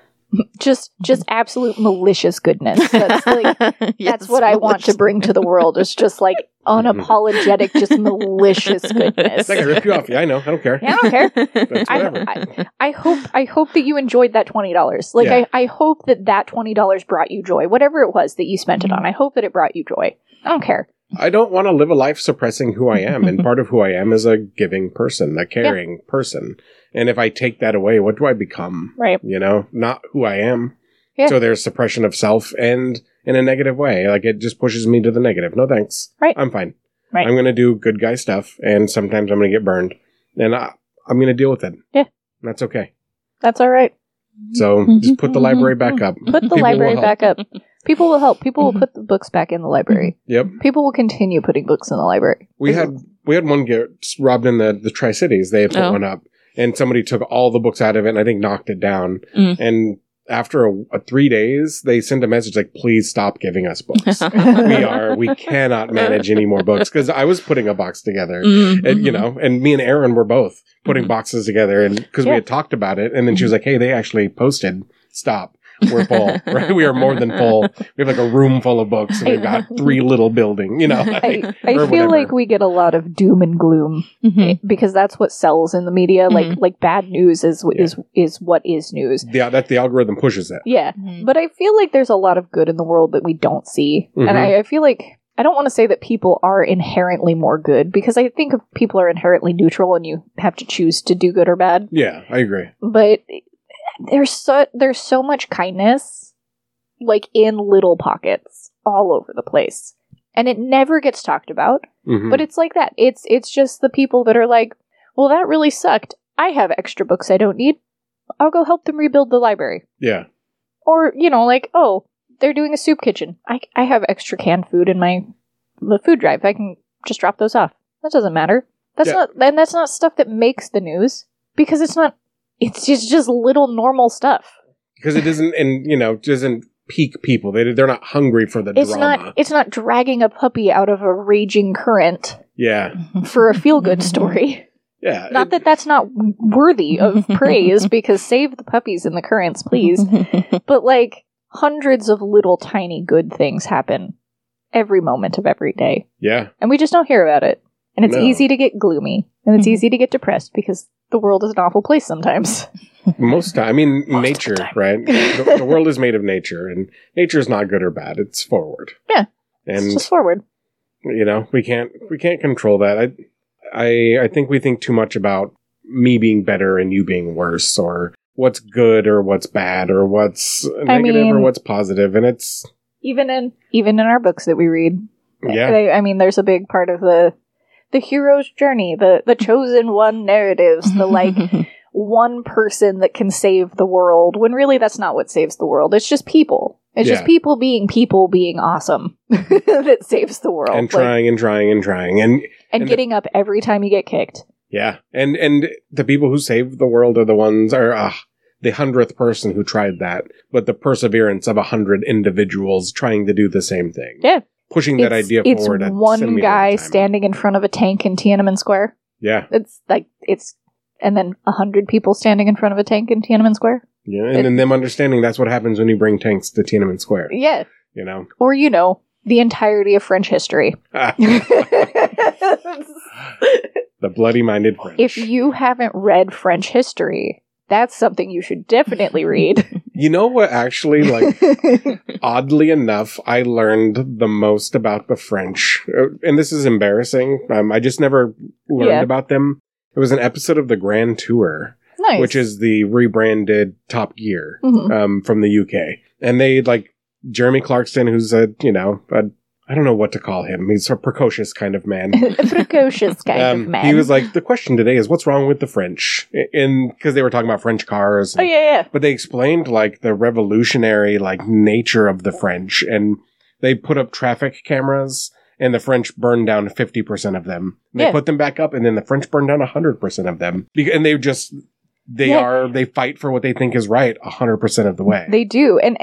B: Just absolute malicious goodness. That's like that's what I want to bring to the world. Is just like unapologetic, just malicious goodness.
C: It's like I ripped you off. Yeah, I know. I don't care.
B: Yeah, I don't care.
C: That's whatever.
B: I hope that you enjoyed that $20. Like I hope that $20 brought you joy. Whatever it was that you spent it on, I hope that it brought you joy. I don't care.
C: I don't want to live a life suppressing who I am, and part of who I am is a giving person, a caring person. And if I take that away, what do I become?
B: Right.
C: Not who I am.
B: Yeah.
C: So there's suppression of self and in a negative way. Like it just pushes me to the negative. No thanks.
B: Right.
C: I'm fine.
B: Right.
C: I'm going to do good guy stuff, and sometimes I'm going to get burned. And I'm going to deal with it.
B: Yeah.
C: That's okay.
B: That's all right.
C: So just put the library back up.
B: Put the library back up. People will help. People will put the books back in the library.
C: Yep.
B: People will continue putting books in the library.
C: We had one get robbed in the Tri-Cities. They had put one up, and somebody took all the books out of it and I think knocked it down. And after 3 days, they sent a message like, please stop giving us books. We cannot manage any more books. Because I was putting a box together, and, and me and Erin were both putting boxes together, and because we had talked about it. And then she was like, hey, they actually posted, stop. We're full, right? We are more than full. We have like a room full of books, and we've got 3 little buildings,
B: I feel like we get a lot of doom and gloom because that's what sells in the media. Like bad news is what is news.
C: Yeah, that the algorithm pushes it.
B: Yeah, but I feel like there's a lot of good in the world that we don't see, and I feel like I don't want to say that people are inherently more good because I think people are inherently neutral, and you have to choose to do good or bad.
C: Yeah, I agree.
B: But there's so much kindness, like in little pockets all over the place. And it never gets talked about.
C: Mhm.
B: But it's like that. It's just the people that are like, well, that really sucked. I have extra books I don't need. I'll go help them rebuild the library.
C: Yeah.
B: Or, like, oh, they're doing a soup kitchen. I have extra canned food in the food drive. I can just drop those off. That doesn't matter. That's not stuff that makes the news, because it's just little normal stuff.
C: Because it doesn't pique people. They're not hungry for the drama.
B: It's not dragging a puppy out of a raging current.
C: Yeah.
B: For a feel-good story.
C: Yeah.
B: Not that that's not worthy of praise, because save the puppies in the currents, please. But, like, hundreds of little tiny good things happen every moment of every day.
C: Yeah.
B: And we just don't hear about it. And it's easy to get gloomy. And it's easy to get depressed, because the world is an awful place sometimes.
C: Most time. I mean, nature, right? The world is made of nature, and nature is not good or bad. It's forward.
B: Yeah.
C: And
B: it's just forward.
C: We can't control that. I think we think too much about me being better and you being worse, or what's good or what's bad, or what's negative or what's positive, and it's
B: even in our books that we read.
C: Yeah.
B: I mean, there's a big part of the hero's journey, the chosen one narratives, the like one person that can save the world, when really that's not what saves the world. It's just people. It's just people being awesome that saves the world.
C: And trying and
B: getting up every time you get kicked.
C: Yeah. And the people who save the world are the ones the 100th person who tried that, but the perseverance of 100 individuals trying to do the same thing.
B: Yeah.
C: Pushing that idea forward.
B: It's one guy standing in front of a tank in Tiananmen Square.
C: Yeah.
B: And then 100 people standing in front of a tank in Tiananmen Square.
C: Yeah, and then them understanding that's what happens when you bring tanks to Tiananmen Square.
B: Yeah.
C: Or,
B: the entirety of French history.
C: The bloody-minded French.
B: If you haven't read French history, that's something you should definitely read.
C: You know what, actually, oddly enough, I learned the most about the French. And this is embarrassing. I just never learned about them. It was an episode of the Grand Tour.
B: Nice.
C: Which is the rebranded Top Gear from the UK. And they, Jeremy Clarkson, who's I don't know what to call him. He's a precocious kind of man.
B: Precocious kind of man.
C: He was like, the question today is, what's wrong with the French? Because they were talking about French cars.
B: And, yeah.
C: But they explained, the revolutionary, nature of the French. And they put up traffic cameras, and the French burned down 50% of them. And they put them back up, and then the French burned down 100% of them. And they just... They fight for what they think is right 100% of the way.
B: They do. And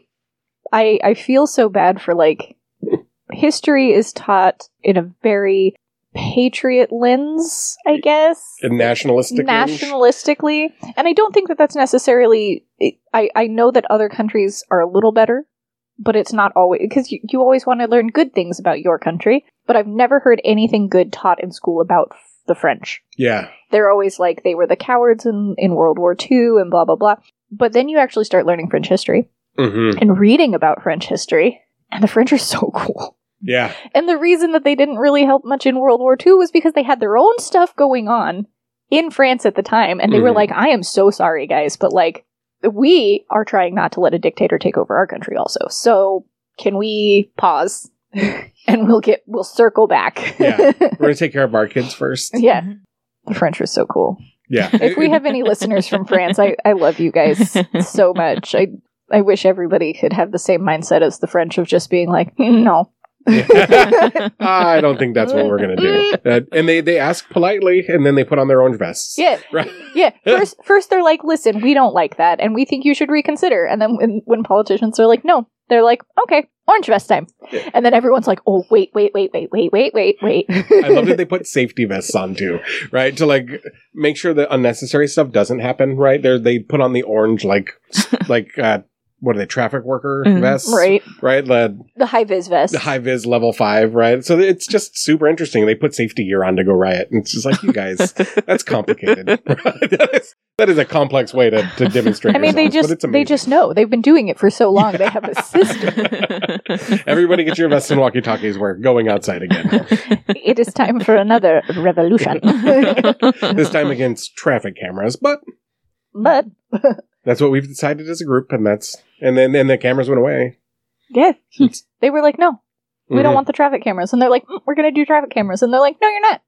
B: I feel so bad for, history is taught in a very patriot lens, I guess.
C: And nationalistically.
B: And I don't think that that's necessarily... I know that other countries are a little better, but it's not always... Because you always want to learn good things about your country, but I've never heard anything good taught in school about the French.
C: Yeah.
B: They're always like, they were the cowards in World War II and blah, blah, blah. But then you actually start learning French history and reading about French history, and the French are so cool.
C: Yeah.
B: And the reason that they didn't really help much in World War II was because they had their own stuff going on in France at the time, and they were like, I am so sorry, guys, but we are trying not to let a dictator take over our country also. So can we pause? And we'll circle back.
C: Yeah. We're going to take care of our kids first.
B: Yeah. The French are so cool.
C: Yeah.
B: If we have any listeners from France, I love you guys so much. I wish everybody could have the same mindset as the French of just being like, no.
C: I don't think that's what we're going to do. And they ask politely, and then they put on their orange vests.
B: Yeah.
C: Right.
B: Yeah. First they're like, listen, we don't like that, and we think you should reconsider. And then when politicians are like, no, they're like, okay, orange vest time. Yeah. And then everyone's like, oh, wait.
C: I love that they put safety vests on too, right? To make sure that unnecessary stuff doesn't happen, right? They put on the orange, what are they, traffic worker vests?
B: Right.
C: Right? The
B: high-vis vest.
C: The high-vis level 5, right? So it's just super interesting. They put safety gear on to go riot. And it's just like, you guys, that's complicated. That is a complex way to demonstrate yourselves,
B: they just know. They've been doing it for so long. They have a system.
C: Everybody get your vests and walkie-talkies. We're going outside again.
B: It is time for another revolution.
C: This time against traffic cameras, but that's what we've decided as a group, and then the cameras went away.
B: Yeah. They were like, no. We don't want the traffic cameras. And they're like, we're going to do traffic cameras. And they're like, no, you're not.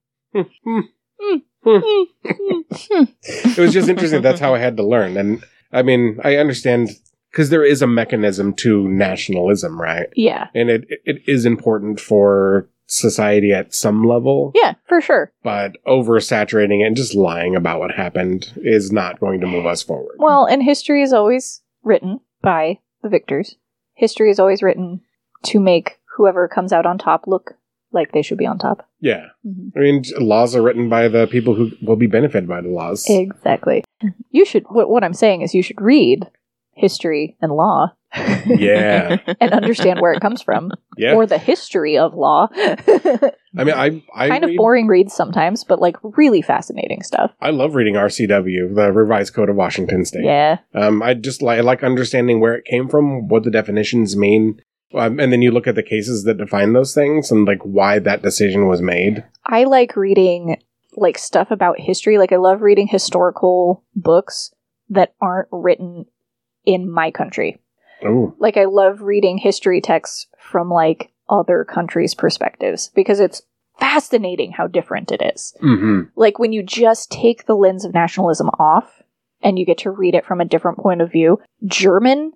C: It was just interesting. That's how I had to learn. And I mean, I understand because there is a mechanism to nationalism, right?
B: Yeah.
C: And it is important for society at some level.
B: Yeah, for sure.
C: But oversaturating it and just lying about what happened is not going to move us forward.
B: Well, and history is always written by the victors. History is always written to make whoever comes out on top look like they should be on top.
C: Yeah. I mean, laws are written by the people who will be benefited by the laws.
B: Exactly. You should, what I'm saying is you should read history and law.
C: Yeah.
B: And understand where it comes from.
C: Yeah.
B: Or the history of law.
C: I mean, I
B: kind of boring reads sometimes, but like really fascinating stuff.
C: I love reading RCW, the Revised Code of Washington State.
B: Yeah.
C: I just I like understanding where it came from, what the definitions mean. And then you look at the cases that define those things and like why that decision was made.
B: I like reading like stuff about history. Like I love reading historical books that aren't written in my country.
C: Oh.
B: Like I love reading history texts from like other countries' perspectives because it's fascinating how different it is.
C: Mm-hmm.
B: Like when you just take the lens of nationalism off and you get to read it from a different point of view. German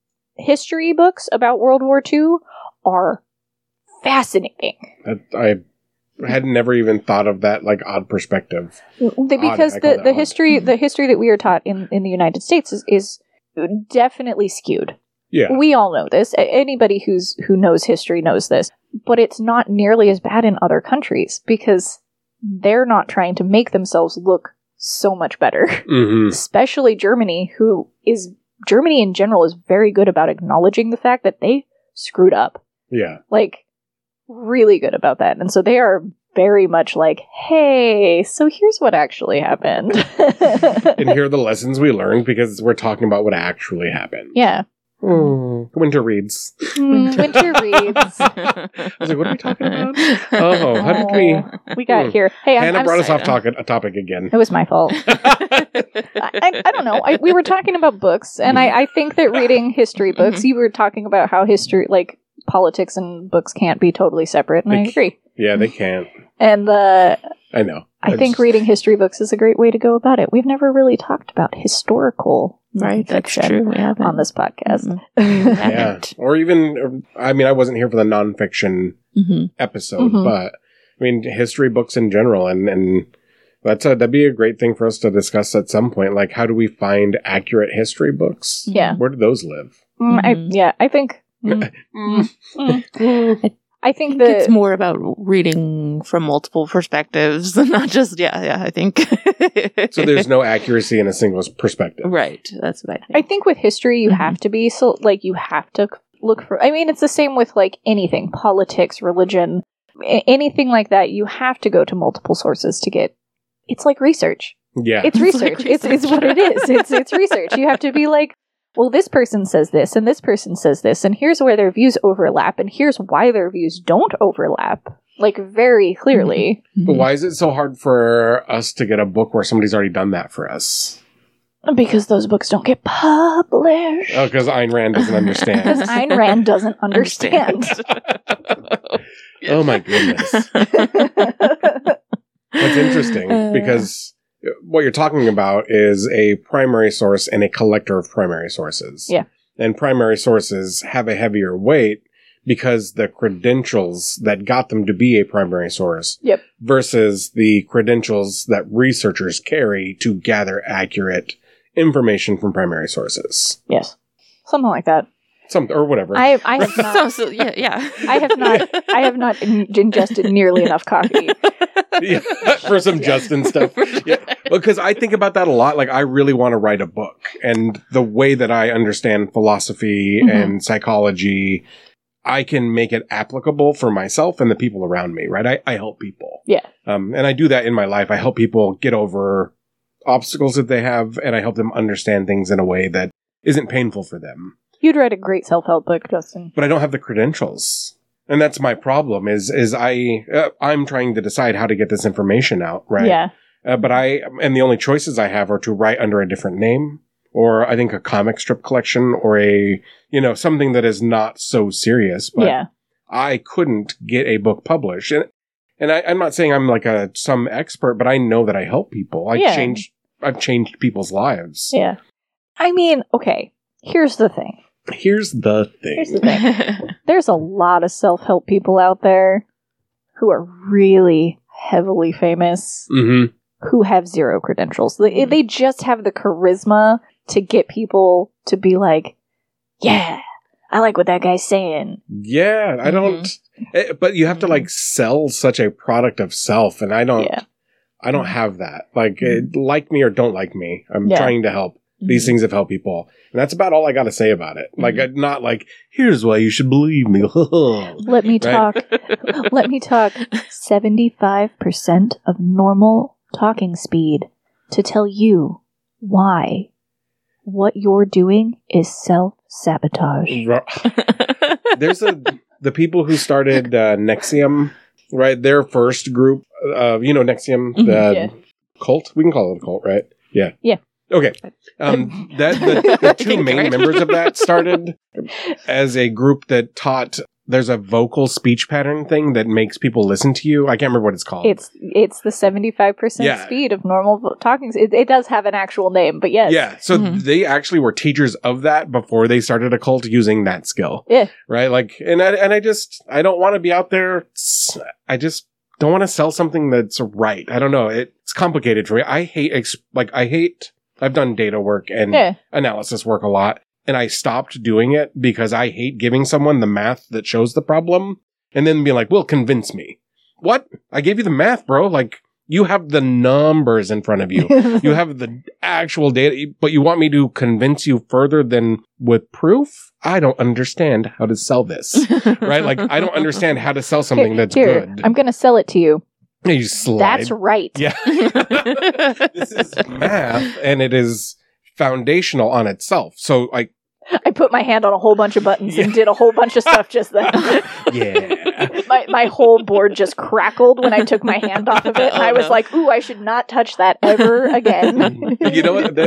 B: history books about World War II are fascinating.
C: I had never even thought of that like odd perspective.
B: Because the history that we are taught in the United States is definitely skewed.
C: Yeah.
B: We all know this. Anybody who knows history knows this. But it's not nearly as bad in other countries because they're not trying to make themselves look so much better.
C: Mm-hmm.
B: Especially Germany, Germany in general is very good about acknowledging the fact that they screwed up.
C: Yeah.
B: Like, really good about that. And so they are very much like, hey, so here's what actually happened.
C: And here are the lessons we learned because we're talking about what actually happened.
B: Yeah.
C: Winter reads.
B: Winter reads.
C: I was like, what are we talking about? Oh, how did we...
B: We got here. Hey,
C: Hannah brought us off topic again.
B: It was my fault. I don't know. We were talking about books, and I think that reading history books, you were talking about how history, like, politics and books can't be totally separate, and I agree.
C: Yeah, they can't.
B: And
C: I know.
B: I think reading history books is a great way to go about it. We've never really talked about historical
A: that's true. We haven't
B: on this podcast.
C: Yeah, or even I mean, I wasn't here for the nonfiction episode, but I mean, history books in general, and that'd be a great thing for us to discuss at some point. Like, how do we find accurate history books?
B: Yeah,
C: where do those live?
B: I think. I think that
A: it's more about reading from multiple perspectives, not just I think.
C: So there's no accuracy in a single perspective,
A: right? That's what I think.
B: I think with history, you have to be you have to look for. I mean, it's the same with like anything, politics, religion, anything like that. You have to go to multiple sources to get. It's like research.
C: Yeah,
B: it's research. Like research. It's what it is. It's research. You have to be like, well, this person says this, and this person says this, and here's where their views overlap, and here's why their views don't overlap, like, very clearly.
C: But why is it so hard for us to get a book where somebody's already done that for us?
B: Because those books don't get published.
C: Oh, because Ayn Rand doesn't understand.
B: Because Ayn Rand doesn't understand.
C: Oh, my goodness. That's interesting, because... what you're talking about is a primary source and a collector of primary sources.
B: Yeah.
C: And primary sources have a heavier weight because the credentials that got them to be a primary source versus the credentials that researchers carry to gather accurate information from primary sources.
B: Yes. Something like that.
C: Or whatever.
B: I have not. I have not ingested nearly enough coffee.
C: Yeah, for some Justin stuff. Yeah. Because I think about that a lot. Like, I really want to write a book. And the way that I understand philosophy and psychology, I can make it applicable for myself and the people around me, right? I help people.
B: Yeah.
C: And I do that in my life. I help people get over obstacles that they have, and I help them understand things in a way that isn't painful for them.
B: You'd write a great self-help book, Justin.
C: But I don't have the credentials. And that's my problem is I'm trying to decide how to get this information out, right?
B: Yeah.
C: But the only choices I have are to write under a different name, or I think a comic strip collection, or something that is not so serious. But I couldn't get a book published. And I'm not saying I'm like some expert, but I know that I help people. I've changed people's lives.
B: Yeah. I mean, okay, here's the thing.
C: Here's the thing.
B: There's a lot of self-help people out there who are really heavily famous, who have zero credentials. They just have the charisma to get people to be like, yeah, I like what that guy's saying.
C: Yeah, I don't... But you have to, like, sell such a product of self, and I don't have that. Like, like me or don't like me. I'm trying to help. These things have helped people. And that's about all I got to say about it. Like, not like, here's why you should believe me.
B: Let me talk. Let me talk 75% of normal talking speed to tell you why what you're doing is self-sabotage.
C: There's the people who started Nexium, right? Their first group, Nexium, the cult? We can call it a cult, right? Yeah.
B: Yeah.
C: Okay. The two main members of that started as a group that taught there's a vocal speech pattern thing that makes people listen to you. I can't remember what it's called.
B: It's the 75% speed of normal talking. It does have an actual name, but yes.
C: Yeah. So they actually were teachers of that before they started a cult using that skill.
B: Yeah.
C: Right. Like, I don't want to be out there. I just don't want to sell something that's right. I don't know. It's complicated for me. I've done data work and analysis work a lot, and I stopped doing it because I hate giving someone the math that shows the problem and then being like, well, convince me. What? I gave you the math, bro. Like, you have the numbers in front of you. You have the actual data, but you want me to convince you further than with proof? I don't understand how to sell this, right? Like, I don't understand how to sell something that's good.
B: I'm going to sell it to you.
C: You slide.
B: That's right.
C: Yeah. This is math, and it is foundational on itself. So, like,
B: I put my hand on a whole bunch of buttons and did a whole bunch of stuff just then.
C: Yeah.
B: My whole board just crackled when I took my hand off of it, and I was like, ooh, I should not touch that ever again.
C: You know what?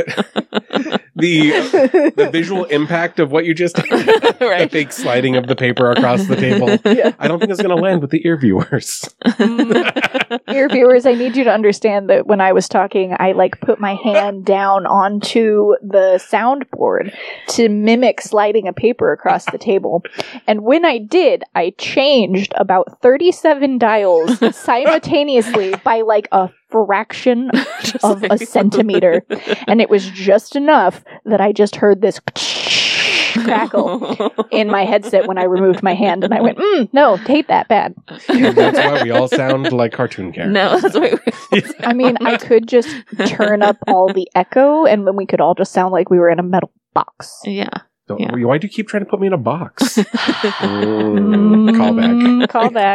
C: The visual impact of what you just did, the fake sliding of the paper across the table, I don't think it's going to land with the ear viewers.
B: Ear viewers, I need you to understand that when I was talking, I put my hand down onto the soundboard to mimic sliding a paper across the table. And when I did, I changed about 37 dials simultaneously by a fraction of a centimeter. And it was just enough that I just heard this crackle in my headset when I removed my hand, and I went, no, hate that bad.
C: And that's why we all sound like cartoon characters.
A: No, that's why
B: I mean, I could just turn up all the echo, and then we could all just sound like we were in a metal box.
A: Yeah.
C: So, why do you keep trying to put me in a box? Callback.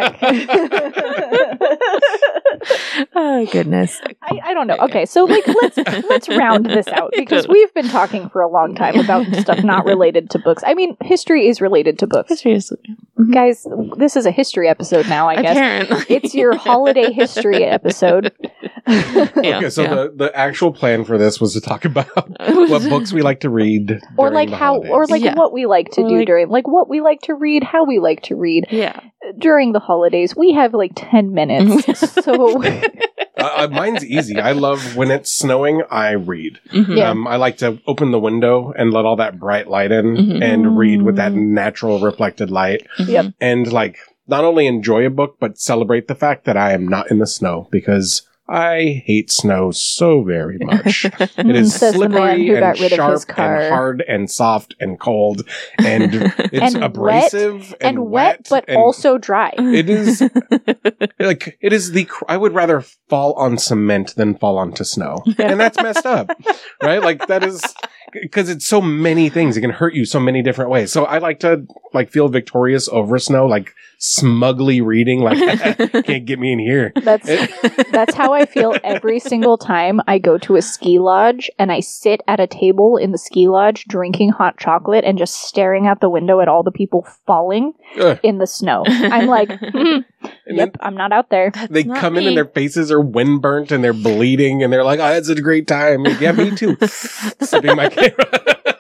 A: Oh, goodness.
B: I don't know. Okay, so let's round this out, because we've been talking for a long time about stuff not related to books. I mean, history is related to books.
A: History is...
B: Guys, this is a history episode now, I guess.
A: Apparently.
B: It's your holiday history episode.
C: Okay, so the actual plan for this was to talk about what books we like to read,
B: or what we like to do during, what we like to read, how we like to read.
A: Yeah.
B: During the holidays, we have 10 minutes. So
C: mine's easy. I love when it's snowing, I read. I like to open the window and let all that bright light in and read with that natural reflected light.
B: Yep.
C: And not only enjoy a book, but celebrate the fact that I am not in the snow, because I hate snow so very much. It is slippery and sharp and hard and soft and cold, and it's
B: and
C: abrasive and wet,
B: but also dry.
C: It is it is I would rather fall on cement than fall onto snow, and that's messed up, right? That is because it's so many things. It can hurt you so many different ways. So I like to feel victorious over snow, smugly reading, can't get me in here.
B: That's how I feel every single time I go to a ski lodge and I sit at a table in the ski lodge drinking hot chocolate and just staring out the window at all the people falling in the snow. I'm like, yep, I'm not out there.
C: They come in and their faces are windburnt and they're bleeding and they're like, oh, it's a great time. Yeah, me too. Sipping my camera.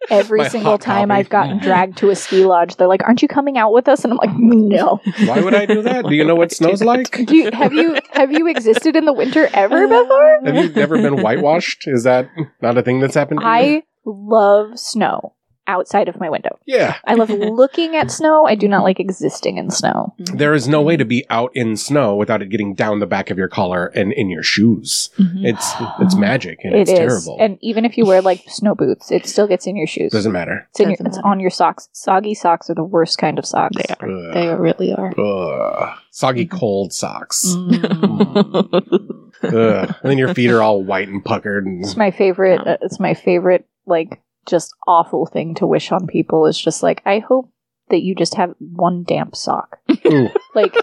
B: Every
C: My
B: single
C: hot
B: time
C: coffee.
B: I've gotten dragged to a ski lodge, they're like, "Aren't you coming out with us?" And I'm like, "No."
C: Why would I do that? Do you know what snow's like?
B: Have you existed in the winter ever before?
C: Have you ever been whitewashed? Is that not a thing that's happened to you?
B: I love snow outside of my window.
C: Yeah.
B: I love looking at snow. I do not like existing in snow.
C: There is no way to be out in snow without it getting down the back of your collar and in your shoes.
A: Mhm.
C: It's magic and it's terrible.
B: And even if you wear like snow boots, it still gets in your shoes.
C: Doesn't matter.
B: It's on your socks. Soggy socks are the worst kind of socks.
A: They are.
C: Ugh.
A: They really are.
C: Ugh. Soggy cold socks.
A: Mm.
C: Ugh. And then your feet are all white and puckered. And
B: It's my favorite. It's my favorite. Like just awful thing to wish on people is just like, I hope that you just have one damp sock.
C: Ooh.
B: Like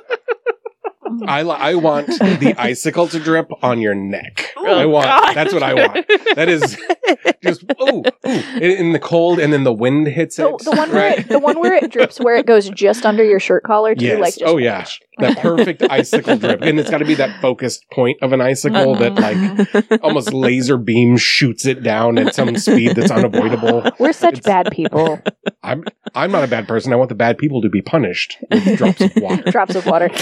C: I want the icicle to drip on your neck.
A: Oh, God.
C: That's what I want. That is just ooh in the cold, and then the wind hits it.
B: the one where it drips, where it goes just under your shirt collar to
C: Yes.
B: like. Just
C: Oh yeah. That perfect icicle drip, and it's got to be that focused point of an icicle that like almost laser beam shoots it down at some speed that's unavoidable.
B: We're such bad people.
C: I'm not a bad person. I want the bad people to be punished with drops of water.
B: Drops of water.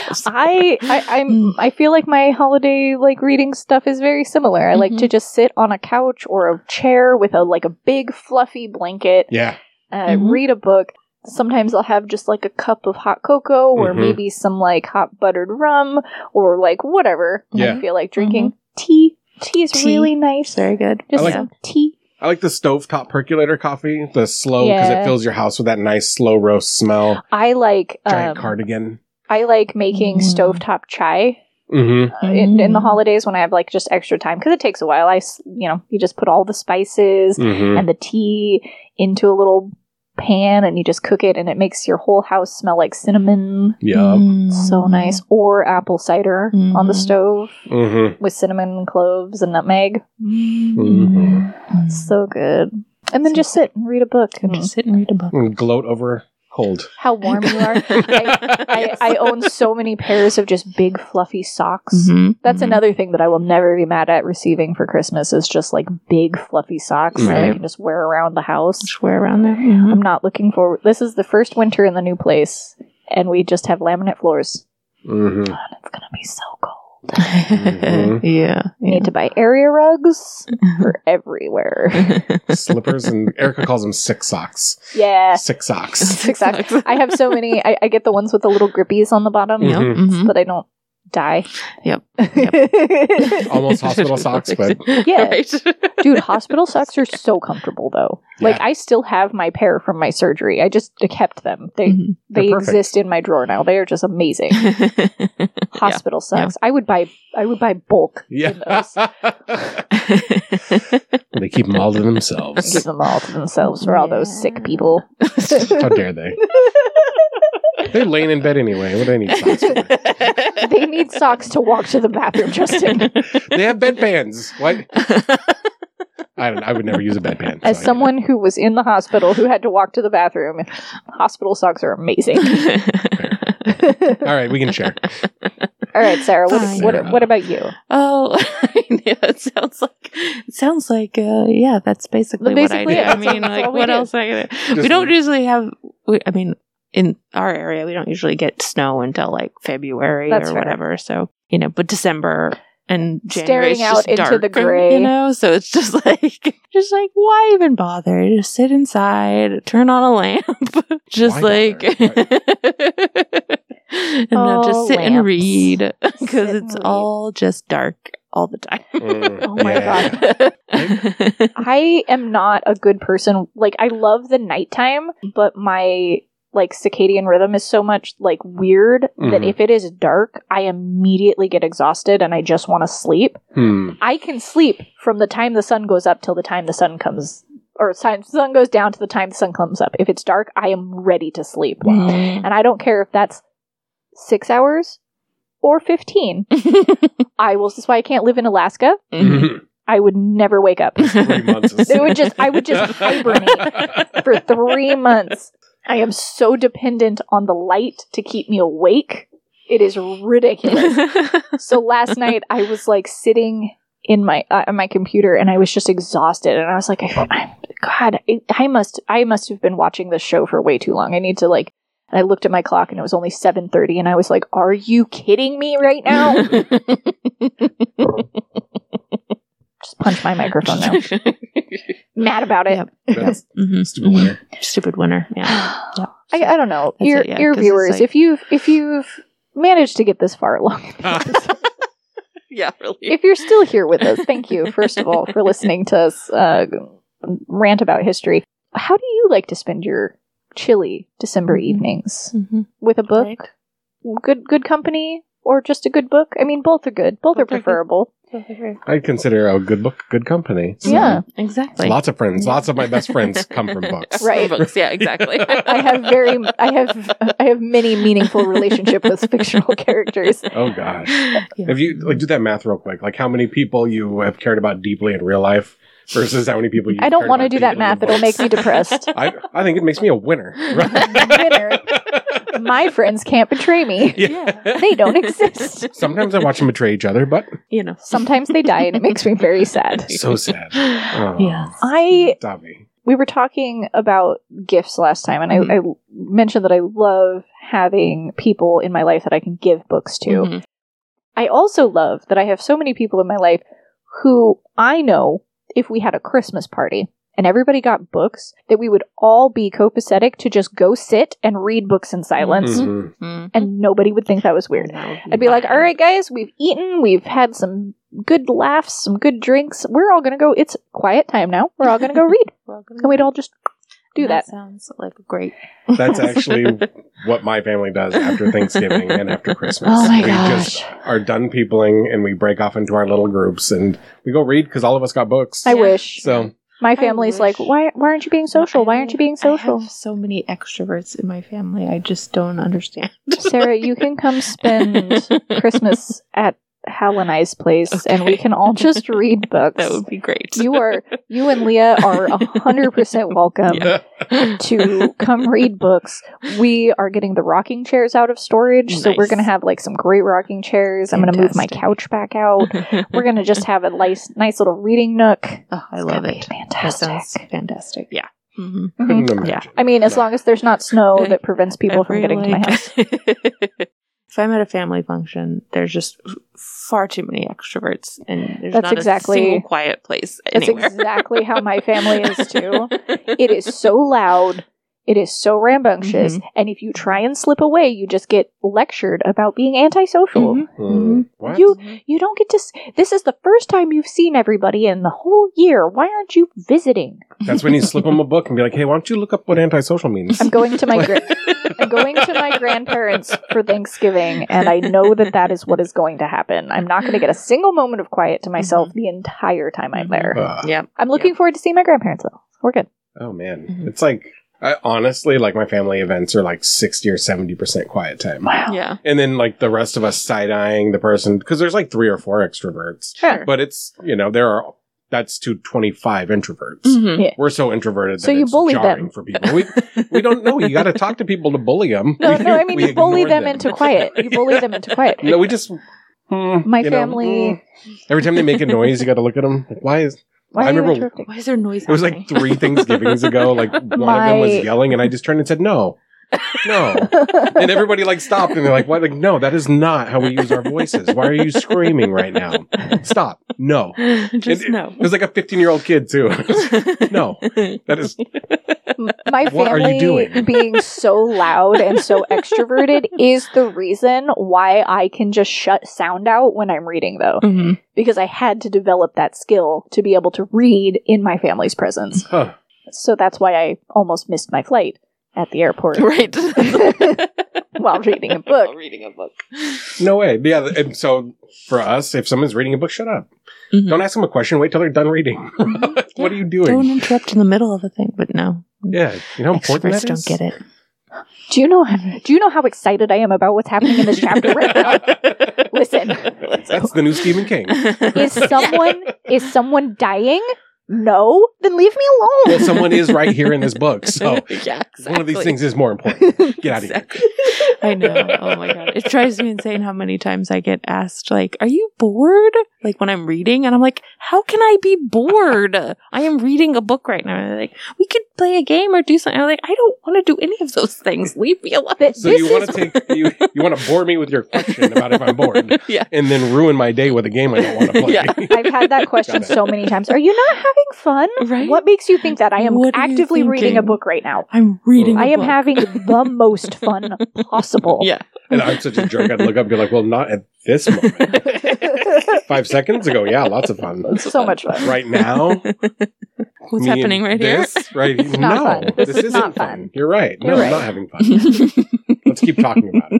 B: I feel like my holiday like reading stuff is very similar. I like to just sit on a couch or a chair with a big fluffy blanket,
C: Yeah.
B: read a book. Sometimes I'll have just like a cup of hot cocoa or
C: Mhm.
B: maybe some like hot buttered rum or like whatever
C: Yeah.
B: I feel like drinking. Tea is
A: Tea.
B: really nice.
A: Very good.
B: Just
C: I like-
B: some tea.
C: I like the stovetop percolator coffee, the slow, because
B: Yeah.
C: it fills your house with that nice slow roast smell.
B: I like
C: Giant cardigan.
B: I like making stovetop chai
C: Mm-hmm.
B: in the holidays when I have like just extra time because it takes a while. You just put all the spices
C: Mm-hmm.
B: and the tea into a little pan and you just cook it and it makes your whole house smell like cinnamon.
C: Yum.
B: So nice. Or apple cider on the
A: Mhm.
B: stove
C: Mm-hmm.
B: with cinnamon and cloves and nutmeg.
C: Mm-hmm.
B: So good. And then just sit and read a book and
A: Just sit and read a book.
C: And gloat over cold.
B: how warm you are. I own so many pairs of just big fluffy socks.
A: Mhm.
B: That's
A: Mhm.
B: another thing that I will never be mad at receiving for Christmas is just like big fluffy socks that I
A: Right.
B: can just wear around the house.
A: Just wear around there. Mhm.
B: I'm not looking forward. This is the first winter in the new place, and we just have laminate floors.
C: Mm-hmm.
B: And it's gonna be so cold.
C: Mhm.
A: Yeah.
B: We need to buy area rugs for everywhere.
C: Slippers, and Erica calls them 6 socks.
B: Yeah,
C: 6 socks.
B: 6 socks. I have so many. I get the ones with the little grippies on the bottom,
A: Yep.
C: Mhm.
A: Mhm.
B: so that I don't die.
A: Yep.
C: Almost hospital socks, but
B: Yeah.
A: Right.
B: Dude, hospital socks are so comfortable though. Like
C: Yeah.
B: I still have my pair from my surgery. I just kept them. They
A: Mhm.
B: they
C: They're perfect.
B: exist in my drawer now. They are just amazing. Hospital socks. I would buy bulk in
C: yeah.
B: those.
C: They keep them all to
B: Give
C: themselves.
B: them all to themselves for all those sick people.
C: How dare they? They're laying in bed anyway. What do they need socks for?
B: They need socks to walk to the bathroom, Justin.
C: They have bedpans. What? I would never use a bedpan.
B: As
C: so I-
B: someone who was in the hospital who had to walk to the bathroom, hospital socks are amazing.
C: All right, we can share.
B: All right, Sarah,
A: Fine.
B: what about you?
A: Oh, yeah, it sounds like yeah, that's basically what I
B: Basically,
A: do.
B: yeah,
A: I
B: that's
A: mean,
B: all
A: like,
B: we
A: what
B: do.
A: else I do?
C: Just-
A: We don't usually have. I mean, in our area, we don't usually get snow until like February
B: That's
A: or
B: fair.
A: whatever. So but December and January
B: Staring out into the gray.
A: So it's just like, why even bother? Just sit inside, turn on a lamp, just
C: Why
A: like. And then just sit and
B: lamps.
A: read
B: Sit
A: because
B: and
A: it's
B: read.
A: all just dark all the time.
B: Oh my
C: yeah.
B: I am not a good person. Like, I love the nighttime, but my like circadian rhythm is so much like weird that
C: Mhm.
B: if it is dark, I immediately get exhausted and I just want to sleep. I can sleep from the time the sun goes up till the time the sun comes, or sun goes down to the time the sun comes up. If it's dark, I am ready to sleep.
A: Mm.
B: And I don't care if that's 6 hours or 15. This is why I can't live in Alaska.
A: Mhm.
B: I would never wake up.
C: 3 months. of
B: I would just hibernate for 3 months. I am so dependent on the light to keep me awake. It is ridiculous. So last night I was like sitting in my on my computer and I was just exhausted and I was like, I'm God, I must have been watching this show for way too long. I need to and I looked at my clock and it was only 7:30 and I was like, are you kidding me right now? Just punch my microphone now. Mad about it.
A: Yep.
C: Stupid winner.
A: Stupid winner. Yeah. Yep.
B: I don't know. Your viewers, if you've managed to get this far along.
A: Yeah, really.
B: If you're still here with us, thank you, first of all, for listening to us rant about history. How do you like to spend your chilly December evenings? With a book? Right. Good company? Or just a good book? I mean, both are good. Both are preferable.
C: I'd consider a good book good company. So.
B: Yeah,
A: exactly.
C: Lots of friends. Lots of my best friends come from books.
B: Right.
A: From books. Yeah, exactly.
B: I have many meaningful relationships with fictional characters.
C: Oh gosh. Yeah. If you do that math real quick, how many people you have cared about deeply in real life versus how many people you
B: I don't want to do that math. It'll make me depressed.
C: I think it makes me a winner.
B: Winner. My friends can't betray me.
C: Yeah.
B: They don't exist.
C: Sometimes I watch them betray each other, but
B: sometimes they die and it makes me very sad.
C: So sad. Oh.
A: Yeah.
B: We were talking about gifts last time, and I mentioned that I love having people in my life that I can give books to. I also love that I have so many people in my life who I know if we had a Christmas party and everybody got books, that we would all be copacetic to just go sit and read books in silence, and nobody would think that was weird. I'd be like, all right, guys, we've eaten, we've had some good laughs, some good drinks. We're all going to go, it's quiet time now. We're all going to go read. And we'd all just do that.
A: Sounds like great.
C: That's actually what my family does after Thanksgiving and after Christmas.
B: Oh my
C: we just are done peopling and we break off into our little groups and we go read because all of us got books.
B: I wish.
C: So
B: my family's like, why aren't you being social? Why aren't you being social?
A: I have so many extroverts in my family. I just don't understand.
B: Sarah, you can come spend Christmas at Hal and I's place, and we can all just read books.
A: That would be great.
B: You and Leah are 100% welcome to come read books. We are getting the rocking chairs out of storage, so we're going to have some great rocking chairs. I'm going to move my couch back out. We're going to just have a nice little reading nook.
A: Oh, I love it.
B: Fantastic.
A: That sounds fantastic. Yeah.
C: Couldn't imagine.
A: Yeah.
B: I mean, as long as there's not snow that prevents people from getting to my house.
A: If I'm at a family function, there's just far too many extroverts, and there's
B: That's
A: not
B: exactly,
A: a single quiet place anywhere.
B: That's exactly how my family is too. It is so loud. It is so rambunctious. And if you try and slip away, you just get lectured about being antisocial.
C: What?
B: You don't get to... This is the first time you've seen everybody in the whole year. Why aren't you visiting?
C: That's when you slip them a book and be like, hey, why don't you look up what antisocial means?
B: I'm going to my grandparents for Thanksgiving, and I know that is what is going to happen. I'm not going to get a single moment of quiet to myself the entire time I'm there. I'm looking forward to seeing my grandparents, though. We're good.
C: Oh, man. It's honestly, my family events are 60 or 70% quiet time.
B: Wow.
A: Yeah.
C: And then the rest of us side-eyeing the person, because there's 3 or 4 extroverts.
A: Sure.
C: But it's, that's to 25 introverts.
B: Yeah.
C: We're so introverted
B: So
C: that
B: you
C: it's
B: bully
C: jarring
B: them.
C: for people. We don't know. You got to talk to people to bully them.
B: No, I mean,
C: We
B: you bully
C: ignore
B: them into quiet. You bully them into quiet.
C: No, we just...
B: My family...
C: Every time they make a noise, you got to look at them. Why
B: are you
C: remember-
B: interrupting?
A: Why is there noise
C: It was
A: happening?
C: 3 Thanksgivings ago. One of them was yelling, and I just turned and said, no. And everybody stopped, and they're like, "What? No, that is not how we use our voices. Why are you screaming right now? Stop. No."
A: Just no.
C: It was a 15-year-old kid, too. No. That is...
B: My
C: What are you
B: family
C: doing?
B: being so loud and so extroverted is the reason why I can just shut sound out when I'm reading, though. Because I had to develop that skill to be able to read in my family's presence.
C: Huh.
B: So that's why I almost missed my flight at the airport.
A: Right.
B: While reading a book.
A: While reading a book.
C: No way. Yeah, and so for us, if someone's reading a book, shut up. Don't ask them a question. Wait till they're done reading. What are you doing?
A: Don't interrupt in the middle of a thing, but no.
C: Yeah, you know how important
A: Extroverts
C: that
A: don't
C: is?
A: get it.
B: Do you know how excited I am about what's happening in this chapter right now? Listen.
C: That's the new Stephen King.
B: Is someone dying? No? Then leave me alone.
C: Well, someone is right here in this book, so
A: Yeah, exactly.
C: one of these things is more important. Get out of here.
A: I know. Oh my God. It drives me insane how many times I get asked, like, are you bored? Like when I'm reading, and I'm like, how can I be bored? I am reading a book right now. And they're like, we could play a game or do something. I'm like, I don't want to do any of those things. Leave me alone.
C: So you want to you want to bore me with your question about if I'm bored,
A: Yeah.
C: and then ruin my day with a game I don't want to play.
A: Yeah.
B: I've had that question so many times. Are you not having fun?
A: Right?
B: What makes you think that? I am
A: What are you
B: actively reading a
A: thinking?
B: book right now.
A: I'm reading
B: I
A: a
B: am
A: book.
B: having the most fun possible.
A: Yeah.
C: And I'm such a jerk. I'd look up and be like, well, not at this moment. 5 seconds ago, yeah, lots of fun.
B: So much fun.
C: Right now,
A: What's
C: me
A: happening
C: and
A: right here?
C: this, right?
B: not
C: No,
B: fun.
C: this
B: This is
C: isn't
B: not
C: fun.
B: fun.
C: You're right. No,
B: You're
C: I'm not
B: right.
C: having fun. Let's keep talking about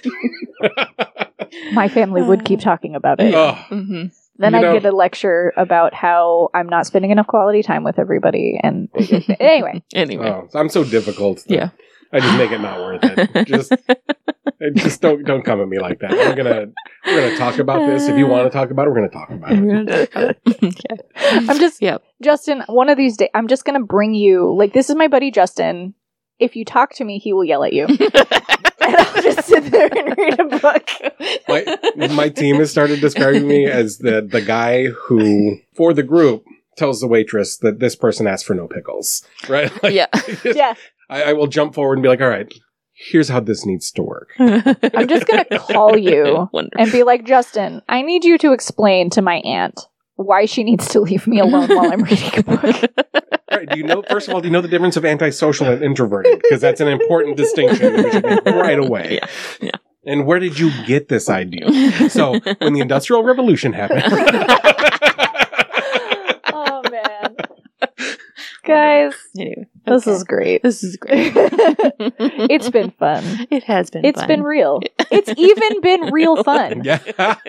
C: it.
B: My family would keep talking about it.
C: Ugh.
A: Mm-hmm.
B: Then
C: You
B: I'd
C: know-
B: get a lecture about how I'm not spending enough quality time with everybody. And anyway,
A: Anyway.
C: Oh, I'm so difficult. that
A: Yeah.
C: I just make it not worth it. Just don't come at me like that. We're gonna talk about this. If you want to talk about it, we're gonna talk about it.
A: Okay.
B: I'm just,
A: Yep.
B: Justin, one of these days, I'm just going to bring you, like, this is my buddy Justin. If you talk to me, he will yell at you. And I'll just sit there and read a book.
C: My team has started describing me as the guy who, for the group, tells the waitress that this person asked for no pickles. Right? Like,
A: Yeah.
B: Yeah.
C: I will jump forward and be like, all right, here's how this needs to work.
B: I'm just going to call you
A: Wonderful.
B: and be like, Justin, I need you to explain to my aunt why she needs to leave me alone while I'm reading a book.
C: All right, first of all, do you know the difference of antisocial and introverted? Because that's an important distinction that we should make right away.
A: Yeah.
C: And where did you get this idea? So, when the Industrial Revolution happened...
B: Oh, man. Guys,
A: Anyway,
B: this
A: okay.
B: is great.
A: This is great.
B: It's been fun.
A: It has been.
B: It's
A: fun.
B: been real. It's even been real fun.
C: Yeah.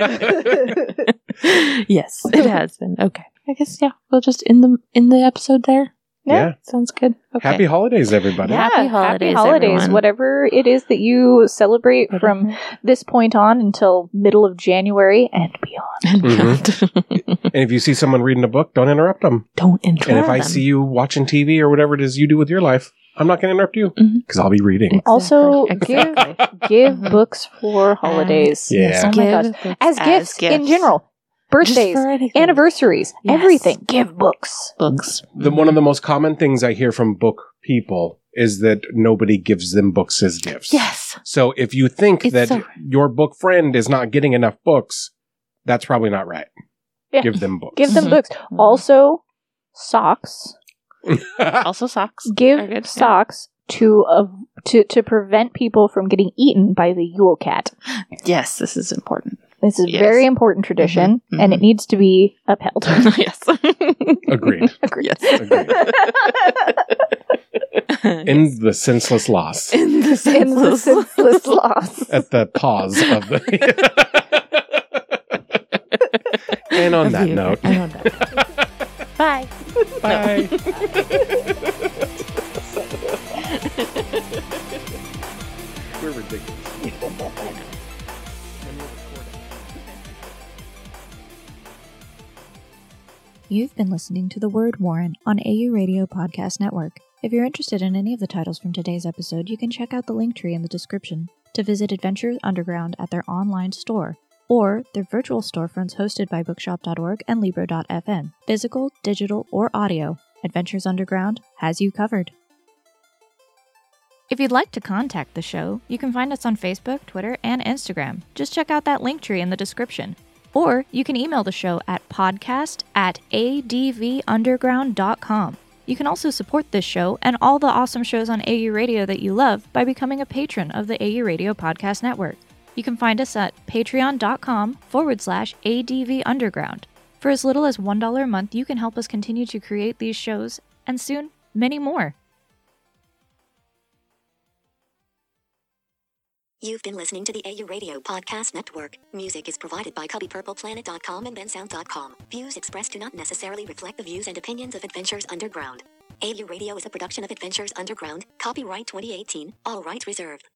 A: Yes, it has been. Okay. I guess we'll just end the episode there.
C: Yeah.
A: Sounds good. Okay.
C: Happy holidays, everybody.
A: Yeah. Happy holidays, everyone.
B: Whatever it is that you celebrate from this point on until middle of January and beyond.
C: And if you see someone reading a book, don't interrupt them.
A: Don't interrupt.
C: And if I
A: them.
C: see you watching TV or whatever it is you do with your life, I'm not going to interrupt you
A: Mhm.
C: because I'll be reading.
B: Also,
A: Exactly.
B: give
A: Mhm.
B: books for holidays.
C: Yeah.
B: Oh my gosh.
A: Give
B: As gifts in general.
A: Just
B: Birthdays,
A: for anything.
B: anniversaries,
A: Yes.
B: everything. Give books.
A: Books.
C: One of the most common things I hear from book people is that nobody gives them books as gifts.
A: Yes.
C: So if you think
A: It's
C: that
A: so-
C: your book friend is not getting enough books, that's probably not right.
B: Yeah.
C: Give them books.
B: Give them
A: Mhm.
B: books.
A: Mhm.
B: Also, socks.
A: Also socks. Are
B: Give
A: good, yeah.
B: socks to prevent people from getting eaten by the Yule cat.
A: Yes, this is important.
B: This is a
A: Yes.
B: very important tradition,
A: Mhm,
B: and
A: mhm.
B: it needs to be upheld.
A: Yes.
C: Agreed.
B: Agreed.
A: Yes.
C: Agreed. In the senseless loss.
A: In the
B: In the
A: senseless.
B: senseless loss.
C: At the pause of the. And on that note,
A: And on that. Bye.
C: bye. We're ridiculous.
D: You've been listening to The Word Warren on AU Radio Podcast Network. If you're interested in any of the titles from today's episode, you can check out the link tree in the description to visit Adventures Underground at their online store or their virtual storefronts hosted by bookshop.org and libro.fm. Physical, digital, or audio, Adventures Underground has you covered. If you'd like to contact the show, you can find us on Facebook, Twitter, and Instagram. Just check out that link tree in the description. Or you can email the show at podcast@advunderground.com. You can also support this show and all the awesome shows on AU Radio that you love by becoming a patron of the AU Radio Podcast Network. You can find us at patreon.com/ADVUnderground. For as little as $1 a month, you can help us continue to create these shows, and soon, many more.
E: You've been listening to the AU Radio Podcast Network. Music is provided by CubbyPurplePlanet.com and BenSound.com. Views expressed do not necessarily reflect the views and opinions of Adventures Underground. AU Radio is a production of Adventures Underground. Copyright 2018. All rights reserved.